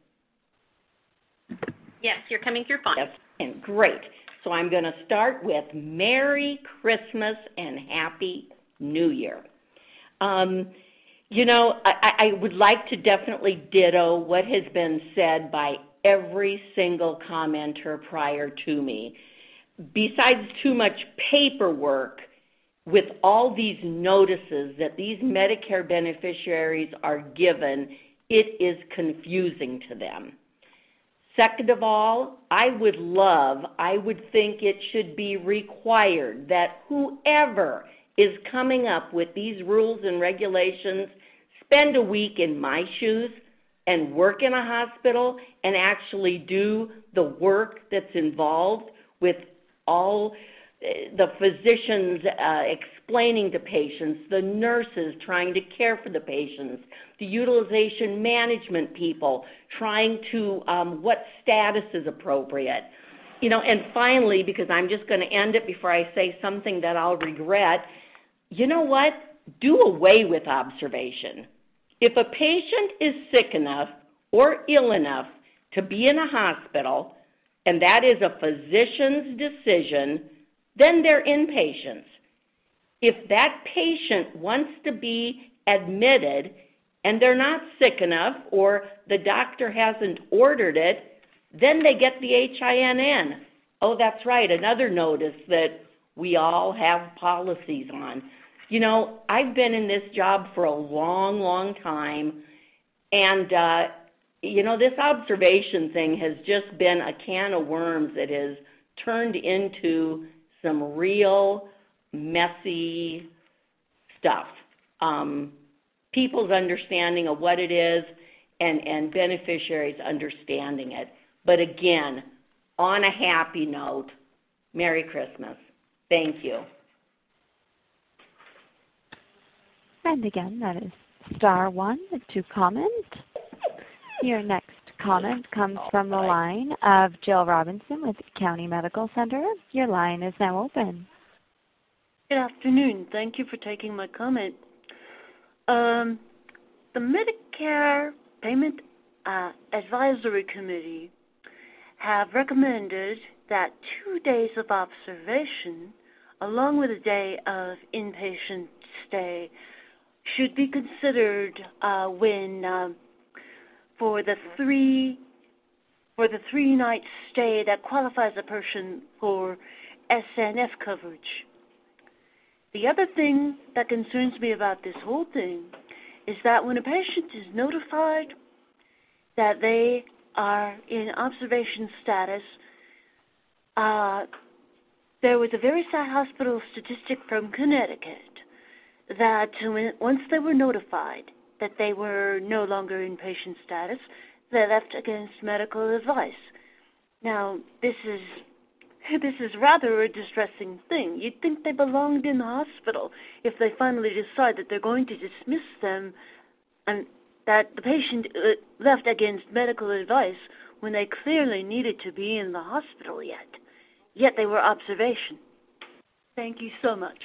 Yes, you're coming through fine. Yes, and great. So I'm going to start with Merry Christmas and Happy New Year. Um, you know, I, I would like to definitely ditto what has been said by every single commenter prior to me. Besides too much paperwork, with all these notices that these Medicare beneficiaries are given, it is confusing to them. Second of all, I would love, I would think it should be required that whoever is coming up with these rules and regulations spend a week in my shoes and work in a hospital and actually do the work that's involved with all the physicians uh, explaining to patients, the nurses trying to care for the patients, the utilization management people trying to, um, what status is appropriate. You know, and finally, because I'm just going to end it before I say something that I'll regret, you know what? Do away with observation. If a patient is sick enough or ill enough to be in a hospital, and that is a physician's decision, then they're inpatients. If that patient wants to be admitted and they're not sick enough or the doctor hasn't ordered it, then they get the H I N N. Oh, that's right, another notice that we all have policies on. You know, I've been in this job for a long, long time, and, uh, you know, this observation thing has just been a can of worms that has turned into some real messy stuff. Um, people's understanding of what it is and, and beneficiaries understanding it. But again, on a happy note, Merry Christmas. Thank you. And again, that is star one to comment. Your next comment comes from the line of Jill Robinson with County Medical Center. Your line is now open. Good afternoon. Thank you for taking my comment. Um, the Medicare Payment uh, Advisory Committee have recommended that two days of observation, along with a day of inpatient stay, should be considered uh, when uh, for the three for the three night stay that qualifies a person for S N F coverage. The other thing that concerns me about this whole thing is that when a patient is notified that they are in observation status, uh, there was a very sad hospital statistic from Connecticut that when, once they were notified that they were no longer in patient status, they left against medical advice. Now, this is this is rather a distressing thing. You'd think they belonged in the hospital if they finally decide that they're going to dismiss them and that the patient uh, left against medical advice when they clearly needed to be in the hospital yet. Yet they were observation. Thank you so much.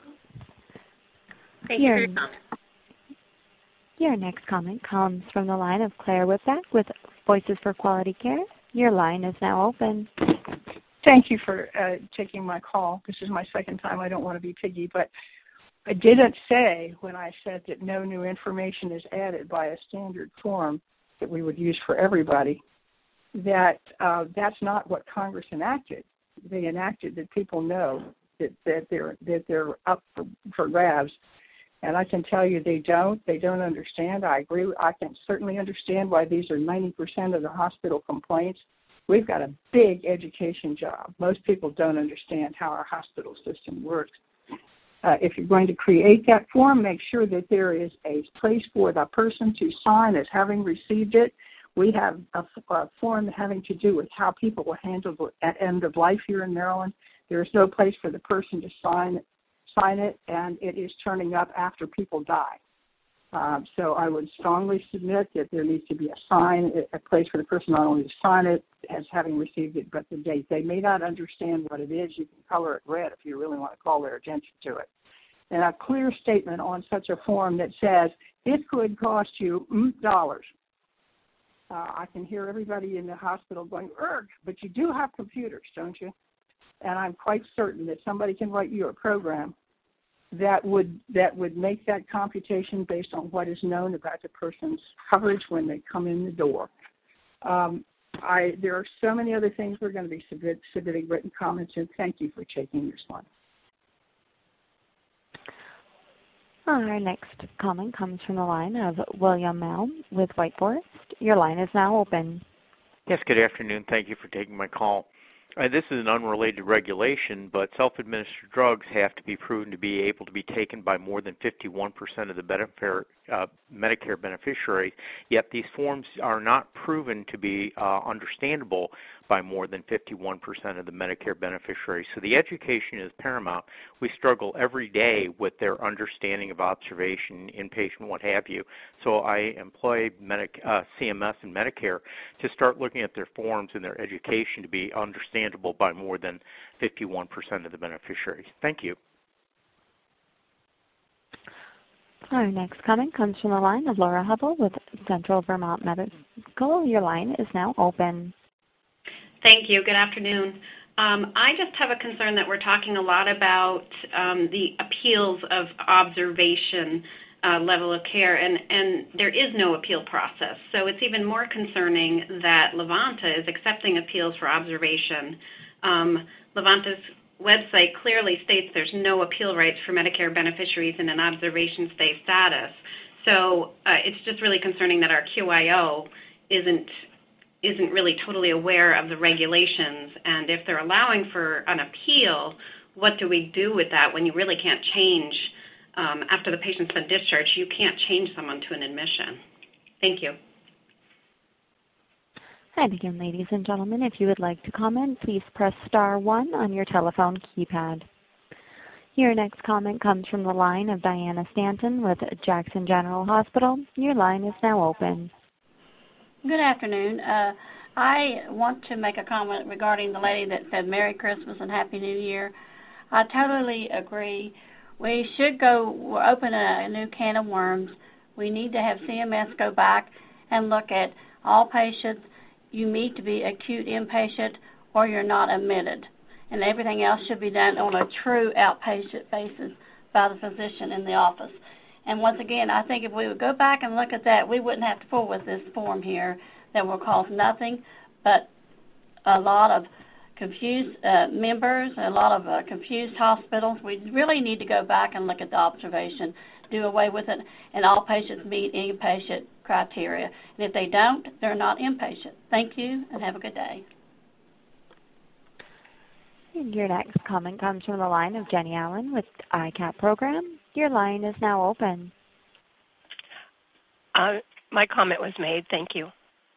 Thank you for your comment. Your next comment comes from the line of Claire Whitbeck with Voices for Quality Care. Your line is now open. Thank you for uh, taking my call. This is my second time. I don't want to be piggy, but I didn't say when I said that no new information is added by a standard form that we would use for everybody. that uh, that's not what Congress enacted. They enacted that people know that, that they're that they're up for, for grabs, and I can tell you they don't. They don't understand. I agree. I can certainly understand why these are ninety percent of the hospital complaints. We've got a big education job. Most people don't understand how our hospital system works. Uh, if you're going to create that form, make sure that there is a place for the person to sign as having received it. We have a, a form having to do with how people will handle at end of life here in Maryland. There is no place for the person to sign sign it, and it is turning up after people die. Um, so I would strongly submit that there needs to be a sign, a place for the person not only to sign it as having received it, but the date. They may not understand what it is. You can color it red if you really want to call their attention to it. And a clear statement on such a form that says, it could cost you dollars. Uh, I can hear everybody in the hospital going, erg, but you do have computers, don't you? And I'm quite certain that somebody can write you a program that would that would make that computation based on what is known about the person's coverage when they come in the door. Um, I there are so many other things we're going to be submit, submitting written comments, and thank you for taking this one. Our next comment comes from the line of William Mel with White Forest. Your line is now open. Yes, good afternoon. Thank you for taking my call. Uh, this is an unrelated regulation, but self-administered drugs have to be proven to be able to be taken by more than fifty-one percent of the Medicare, uh, Medicare beneficiaries, yet these forms are not proven to be uh, understandable by more than fifty-one percent of the Medicare beneficiaries. So the education is paramount. We struggle every day with their understanding of observation, inpatient, what have you. So I employ Medic, uh, C M S and Medicare to start looking at their forms and their education to be understandable by more than fifty-one percent of the beneficiaries. Thank you. Our next comment comes from the line of Laura Hubble with Central Vermont Medical. Your line is now open. Thank you. Good afternoon. Um, I just have a concern that we're talking a lot about um, the appeals of observation uh, level of care, and, and there is no appeal process. So it's even more concerning that Levanta is accepting appeals for observation. Um, Levanta's website clearly states there's no appeal rights for Medicare beneficiaries in an observation stay status. So uh, it's just really concerning that our Q I O isn't isn't really totally aware of the regulations, and if they're allowing for an appeal, what do we do with that when you really can't change, um, after the patient's been discharged, you can't change someone to an admission? Thank you. And again, ladies and gentlemen, if you would like to comment, please press star one on your telephone keypad. Your next comment comes from the line of Diana Stanton with Jackson General Hospital. Your line is now open. Good afternoon. Uh, I want to make a comment regarding the lady that said Merry Christmas and Happy New Year. I totally agree. We should go open a, a new can of worms. We need to have C M S go back and look at all patients. You need to be acute inpatient or you're not admitted. And everything else should be done on a true outpatient basis by the physician in the office. And once again, I think if we would go back and look at that, we wouldn't have to fool with this form here that will cause nothing but a lot of confused uh, members, a lot of uh, confused hospitals. We really need to go back and look at the observation, do away with it, and all patients meet inpatient criteria. And if they don't, they're not inpatient. Thank you, and have a good day. And your next comment comes from the line of Jenny Allen with I C A P program. Your line is now open. Uh, my comment was made. Thank you.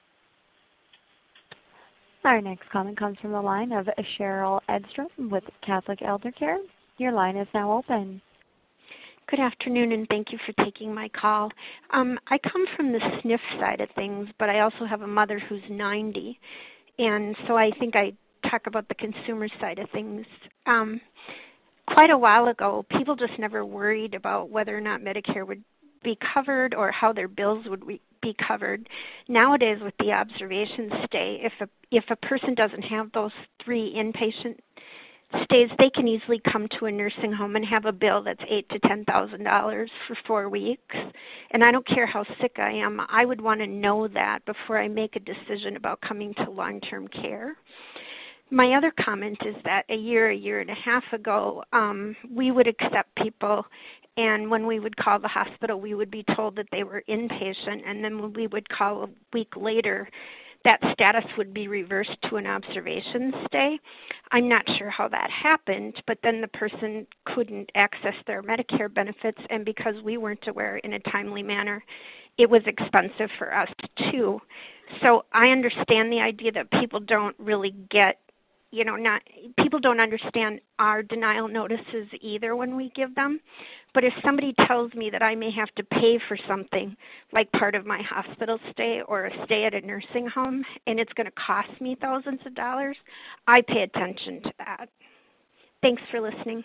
Our next comment comes from the line of Cheryl Edstrom with Catholic Elder Care. Your line is now open. Good afternoon, and thank you for taking my call. Um, I come from the S N F side of things, but I also have a mother who's ninety, and so I think I talk about the consumer side of things. Um, quite a while ago, people just never worried about whether or not Medicare would be covered or how their bills would be covered. Nowadays, with the observation stay, if a if a person doesn't have those three inpatient stays, they can easily come to a nursing home and have a bill that's eight to ten thousand dollars for four weeks. And I don't care how sick I am. I would want to know that before I make a decision about coming to long-term care. My other comment is that a year, a year and a half ago, um, we would accept people, and when we would call the hospital, we would be told that they were inpatient, and then when we would call a week later, that status would be reversed to an observation stay. I'm not sure how that happened, but then the person couldn't access their Medicare benefits, and because we weren't aware in a timely manner, it was expensive for us too. So I understand the idea that people don't really get, you know, not people don't understand our denial notices either when we give them. But if somebody tells me that I may have to pay for something like part of my hospital stay or a stay at a nursing home, and it's going to cost me thousands of dollars, I pay attention to that. Thanks for listening.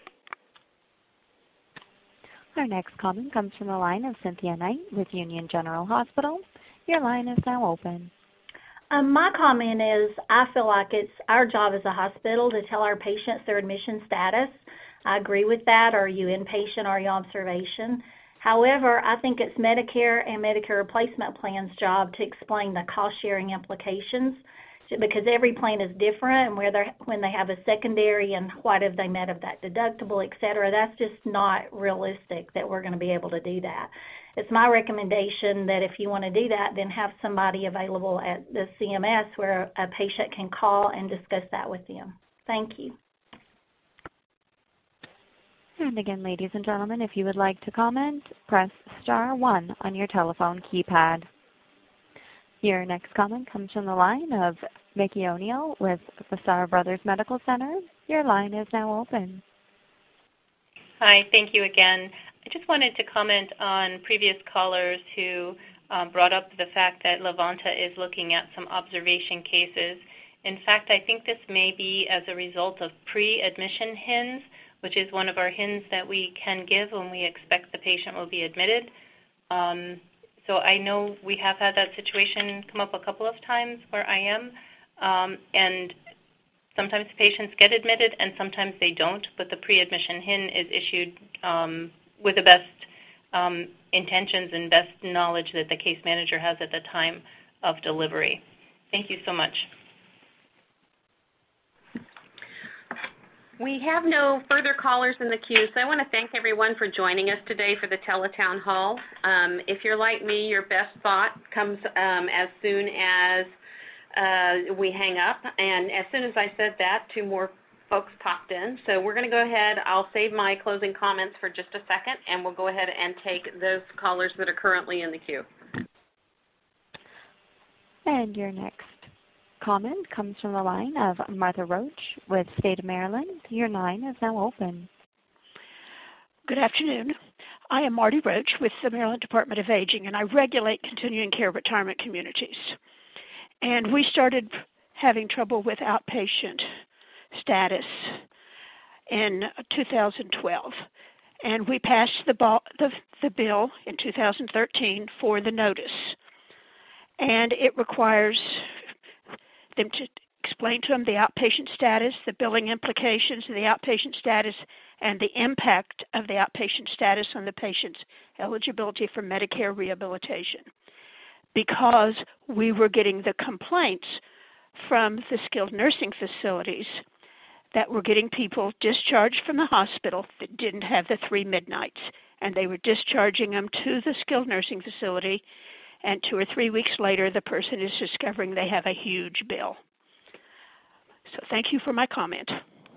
Our next comment comes from the line of Cynthia Knight with Union General Hospital. Your line is now open. Um, my comment is I feel like it's our job as a hospital to tell our patients their admission status. I agree with that. Are you inpatient? Are you observation? However, I think it's Medicare and Medicare replacement plan's job to explain the cost-sharing implications because every plan is different and whether when they have a secondary and what have they met of that deductible, et cetera, that's just not realistic that we're going to be able to do that. It's my recommendation that if you want to do that, then have somebody available at the C M S where a patient can call and discuss that with them. Thank you. And again, ladies and gentlemen, if you would like to comment, press star one on your telephone keypad. Your next comment comes from the line of Mickey O'Neill with Vassar Brothers Medical Center. Your line is now open. Hi, thank you again. I just wanted to comment on previous callers who um, brought up the fact that Levanta is looking at some observation cases. In fact, I think this may be as a result of pre-admission H I Ns, which is one of our H I Ns that we can give when we expect the patient will be admitted. Um, so I know we have had that situation come up a couple of times where I am, um, and sometimes patients get admitted and sometimes they don't, but the pre-admission H I N is issued um, with the best um, intentions and best knowledge that the case manager has at the time of delivery. Thank you so much. We have no further callers in the queue, so I want to thank everyone for joining us today for the Teletown Hall. Um, if you're like me, your best thought comes um, as soon as uh, we hang up, and as soon as I said that, two more folks popped in. So we're going to go ahead. I'll save my closing comments for just a second, and we'll go ahead and take those callers that are currently in the queue. And your next comment comes from the line of Martha Roach with State of Maryland. Your line is now open. Good afternoon. I am Marty Roach with the Maryland Department of Aging, and I regulate continuing care retirement communities. And we started having trouble with outpatient status in two thousand twelve. And we passed the, ball, the, the bill in two thousand thirteen for the notice. And it requires them to explain to them the outpatient status, the billing implications of the outpatient status, and the impact of the outpatient status on the patient's eligibility for Medicare rehabilitation. Because we were getting the complaints from the skilled nursing facilities that were getting people discharged from the hospital that didn't have the three midnights, and they were discharging them to the skilled nursing facility, and two or three weeks later, the person is discovering they have a huge bill. So thank you for my comment.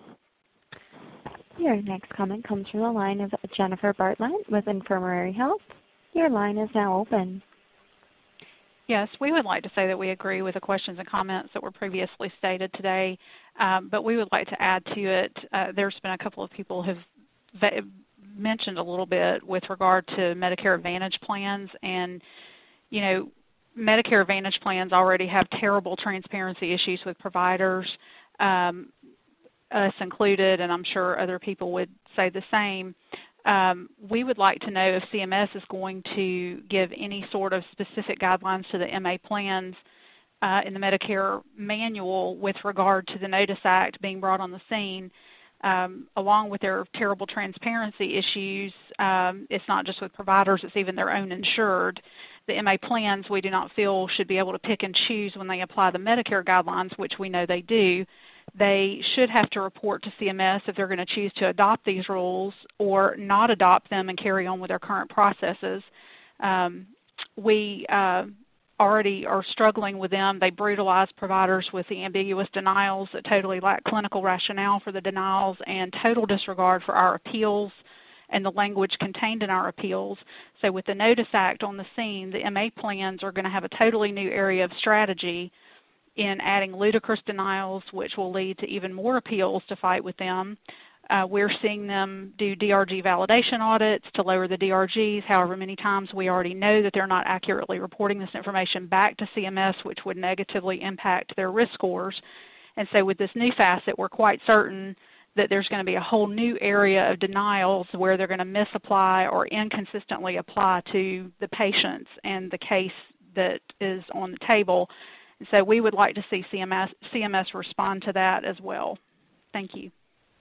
Your next comment comes from the line of Jennifer Bartlett with Infirmary Health. Your line is now open. Yes, we would like to say that we agree with the questions and comments that were previously stated today, um, but we would like to add to it. Uh, there's been a couple of people who have mentioned a little bit with regard to Medicare Advantage plans, and you know, Medicare Advantage plans already have terrible transparency issues with providers, um, us included, and I'm sure other people would say the same. Um, we would like to know if C M S is going to give any sort of specific guidelines to the M A plans uh, in the Medicare manual with regard to the Notice Act being brought on the scene. Um, along with their terrible transparency issues, um, it's not just with providers, it's even their own insured. The M A plans, we do not feel, should be able to pick and choose when they apply the Medicare guidelines, which we know they do. They should have to report to C M S if they're going to choose to adopt these rules or not adopt them and carry on with their current processes. Um, we uh, already are struggling with them. They brutalize providers with the ambiguous denials that totally lack clinical rationale for the denials and total disregard for our appeals and the language contained in our appeals. So with the Notice Act on the scene, the M A plans are going to have a totally new area of strategy in adding ludicrous denials, which will lead to even more appeals to fight with them. Uh, we're seeing them do D R G validation audits to lower the D R Gs. However many times we already know that they're not accurately reporting this information back to C M S, which would negatively impact their risk scores. And so with this new facet, we're quite certain that there's going to be a whole new area of denials where they're going to misapply or inconsistently apply to the patients and the case that is on the table. And so we would like to see C M S, C M S respond to that as well. Thank you.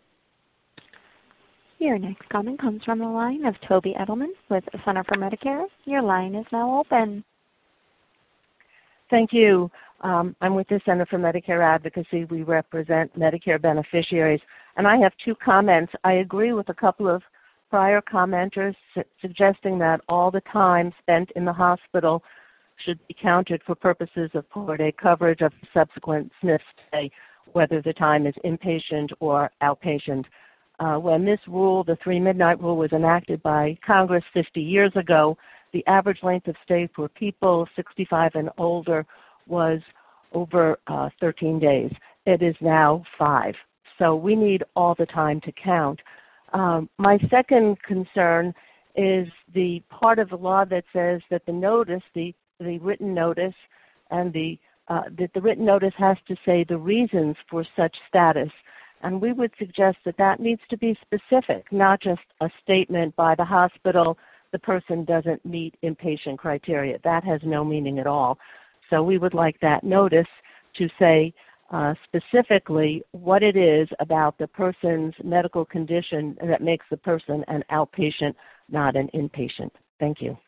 Your next comment comes from the line of Toby Edelman with Center for Medicare. Your line is now open. Thank you. Um, I'm with the Center for Medicare Advocacy. We represent Medicare beneficiaries. And I have two comments. I agree with a couple of prior commenters su- suggesting that all the time spent in the hospital should be counted for purposes of Part A coverage of subsequent S N F stay, whether the time is inpatient or outpatient. Uh, when this rule, the three midnight rule, was enacted by Congress fifty years ago, the average length of stay for people sixty-five and older was over uh, thirteen days. It is now five. So we need all the time to count. Um, my second concern is the part of the law that says that the notice, the, the written notice, and the uh, that the written notice has to say the reasons for such status. And we would suggest that that needs to be specific, not just a statement by the hospital, the person doesn't meet inpatient criteria. That has no meaning at all. So we would like that notice to say uh, specifically what it is about the person's medical condition that makes the person an outpatient, not an inpatient. Thank you.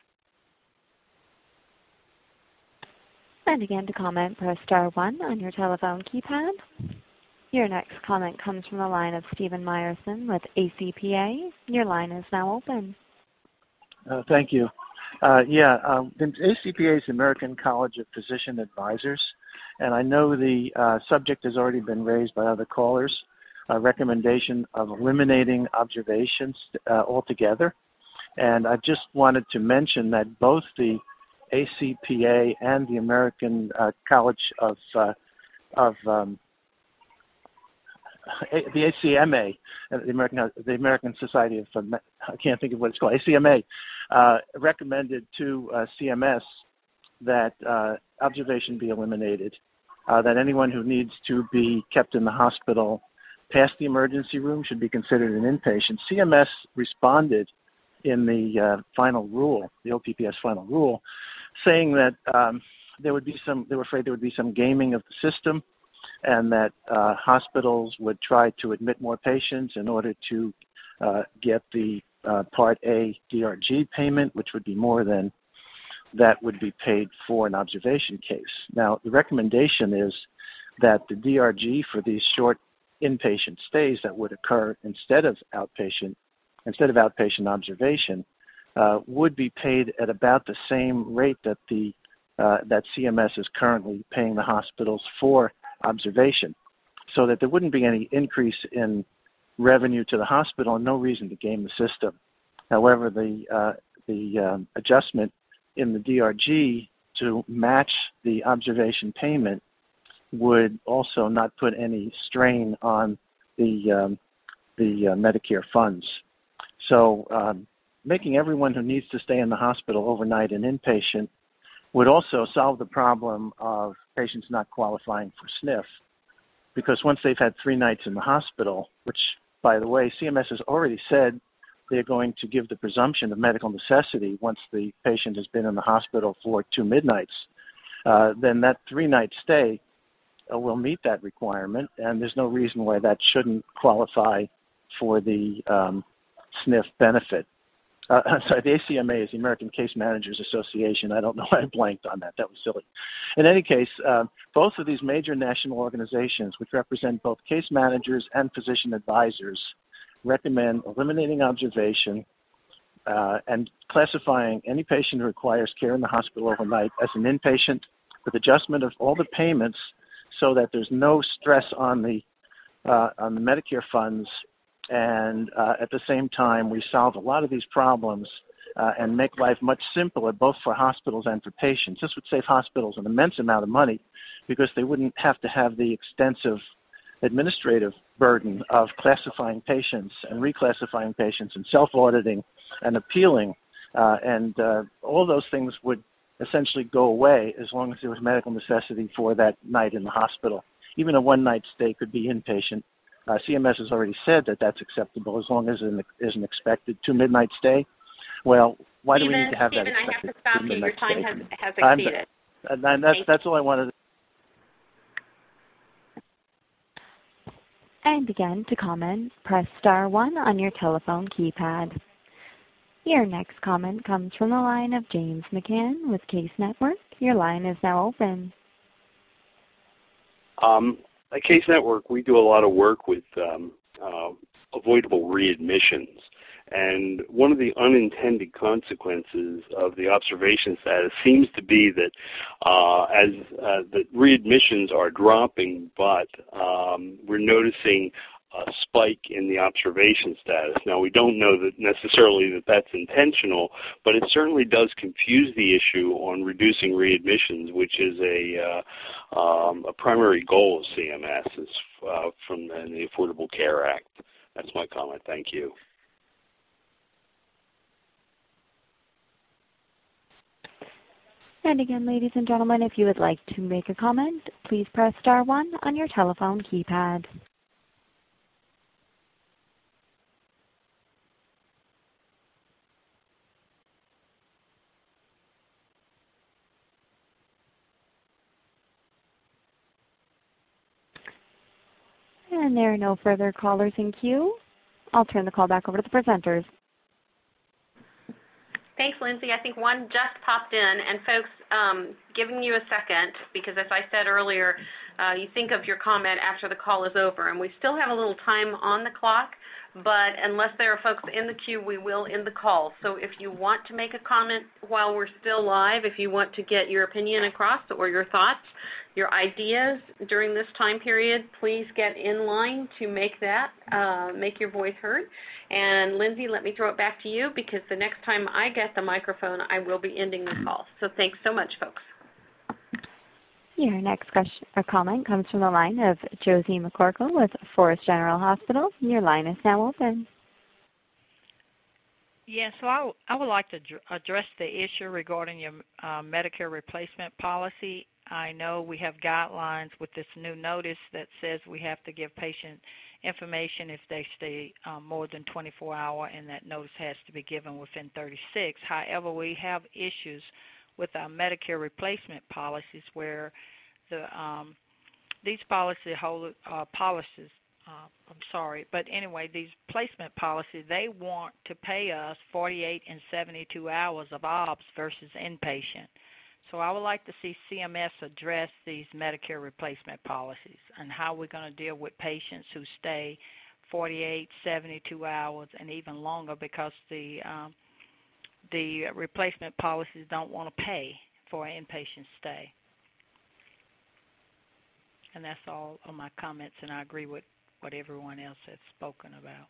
And again, to comment, press star one on your telephone keypad. Your next comment comes from the line of Stephen Meyerson with A C P A. Your line is now open. Uh, thank you. Uh, yeah, um, the A C P A is the American College of Physician Advisors, and I know the uh, subject has already been raised by other callers, a recommendation of eliminating observations uh, altogether. And I just wanted to mention that both the A C P A and the American uh, College of, uh, of um, the A C M A, the American the American Society of I can't think of what it's called, A C M A, uh, recommended to uh, C M S that uh, observation be eliminated, uh, that anyone who needs to be kept in the hospital past the emergency room should be considered an inpatient. C M S responded in the uh, final rule, the O P P S final rule, saying that um, there would be some, they were afraid there would be some gaming of the system, and that uh, hospitals would try to admit more patients in order to uh, get the uh, Part A D R G payment, which would be more than that would be paid for an observation case. Now, the recommendation is that the D R G for these short inpatient stays that would occur instead of outpatient, instead of outpatient observation, uh, would be paid at about the same rate that the uh, that C M S is currently paying the hospitals for observation, so that there wouldn't be any increase in revenue to the hospital and no reason to game the system. However, the uh, the um, adjustment in the D R G to match the observation payment would also not put any strain on the um, the uh, Medicare funds. So um, making everyone who needs to stay in the hospital overnight an inpatient would also solve the problem of patients not qualifying for S N F, because once they've had three nights in the hospital, which, by the way, C M S has already said they're going to give the presumption of medical necessity once the patient has been in the hospital for two midnights, uh, then that three-night stay uh, will meet that requirement, and there's no reason why that shouldn't qualify for the um, S N F benefit. Uh, sorry, the A C M A is the American Case Managers Association. I don't know why I blanked on that. That was silly. In any case, uh, both of these major national organizations, which represent both case managers and physician advisors, recommend eliminating observation uh, and classifying any patient who requires care in the hospital overnight as an inpatient with adjustment of all the payments so that there's no stress on the uh, on the Medicare funds. And uh, at the same time, we solve a lot of these problems uh, and make life much simpler, both for hospitals and for patients. This would save hospitals an immense amount of money because they wouldn't have to have the extensive administrative burden of classifying patients and reclassifying patients and self-auditing and appealing. Uh, and uh, all those things would essentially go away as long as there was medical necessity for that night in the hospital. Even a one-night stay could be inpatient. Uh, C M S has already said that that's acceptable as long as it is an expected two-midnight stay. Well, why Stephen, do we need to have Stephen, that I have to expected stop you. Your two-midnight time stay? has, has I'm- exceeded. And and that's, that's all I wanted to And again, to comment, press star one on your telephone keypad. Your next comment comes from the line of James McCann with Case Network. Your line is now open. Um, at Case Network, we do a lot of work with um, uh, avoidable readmissions. And one of the unintended consequences of the observation status seems to be that uh, as uh, the readmissions are dropping, but um, we're noticing a spike in the observation status. Now, we don't know that necessarily that that's intentional, but it certainly does confuse the issue on reducing readmissions, which is a uh, um, a primary goal of C M S is, uh, from the, the Affordable Care Act. That's my comment. Thank you. And again, ladies and gentlemen, if you would like to make a comment, please press star one on your telephone keypad. And there are no further callers in queue. I'll turn the call back over to the presenters. Thanks, Lindsay. I think one just popped in, and folks, um, giving you a second, because as I said earlier, uh, you think of your comment after the call is over, and we still have a little time on the clock, but unless there are folks in the queue, we will end the call. So if you want to make a comment while we're still live, if you want to get your opinion across or your thoughts, your ideas during this time period, please get in line to make that, uh, make your voice heard. And Lindsay, let me throw it back to you because the next time I get the microphone, I will be ending the call. So thanks so much, folks. Your next question or comment comes from the line of Josie McCorkle with Forest General Hospital. Your line is now open. Yes, yeah, so I, I would like to address the issue regarding your uh, Medicare replacement policy. I know we have guidelines with this new notice that says we have to give patient information if they stay um, more than twenty-four hours, and that notice has to be given within thirty-six. However, we have issues with our Medicare replacement policies where the um, these policy hold, uh, policies, uh, I'm sorry, but anyway, these placement policies, they want to pay us forty-eight and seventy-two hours of obs versus inpatient. So I would like to see C M S address these Medicare replacement policies and how we're going to deal with patients who stay forty-eight, seventy-two hours, and even longer because the um, the replacement policies don't want to pay for an inpatient stay. And that's all of my comments, and I agree with what everyone else has spoken about.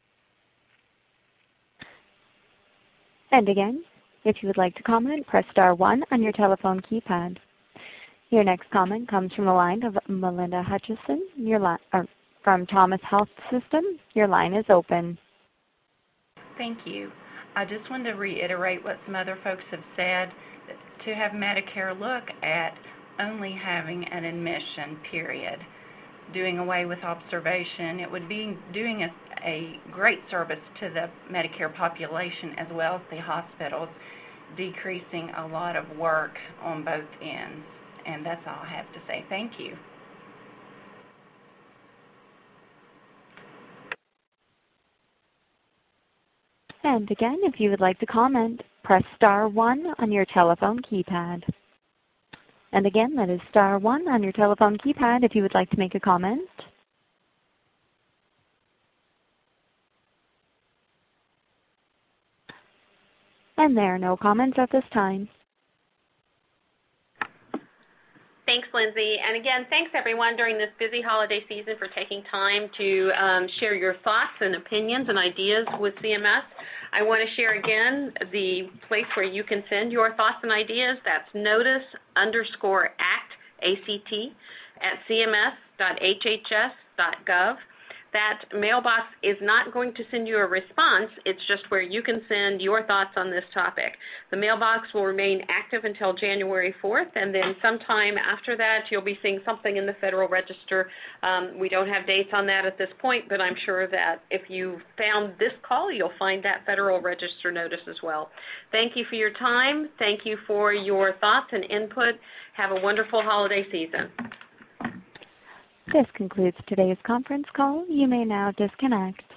And again, if you would like to comment, press star one on your telephone keypad. Your next comment comes from the line of Melinda Hutchison your li- or from Thomas Health System. Your line is open. Thank you. I just wanted to reiterate what some other folks have said, to have Medicare look at only having an admission period, doing away with observation. It would be doing a, a great service to the Medicare population as well as the hospitals, decreasing a lot of work on both ends. And that's all I have to say. Thank you. And again, if you would like to comment, press star one on your telephone keypad. And again, that is star one on your telephone keypad if you would like to make a comment. And there are no comments at this time. Thanks, Lindsay. And again, thanks everyone during this busy holiday season for taking time to um, share your thoughts and opinions and ideas with C M S. I want to share again the place where you can send your thoughts and ideas. That's notice underscore act, A C T, at c m s dot h h s dot gov. That mailbox is not going to send you a response. It's just where you can send your thoughts on this topic. The mailbox will remain active until January fourth, and then sometime after that, you'll be seeing something in the Federal Register. Um, we don't have dates on that at this point, but I'm sure that if you found this call, you'll find that Federal Register notice as well. Thank you for your time. Thank you for your thoughts and input. Have a wonderful holiday season. This concludes today's conference call. You may now disconnect.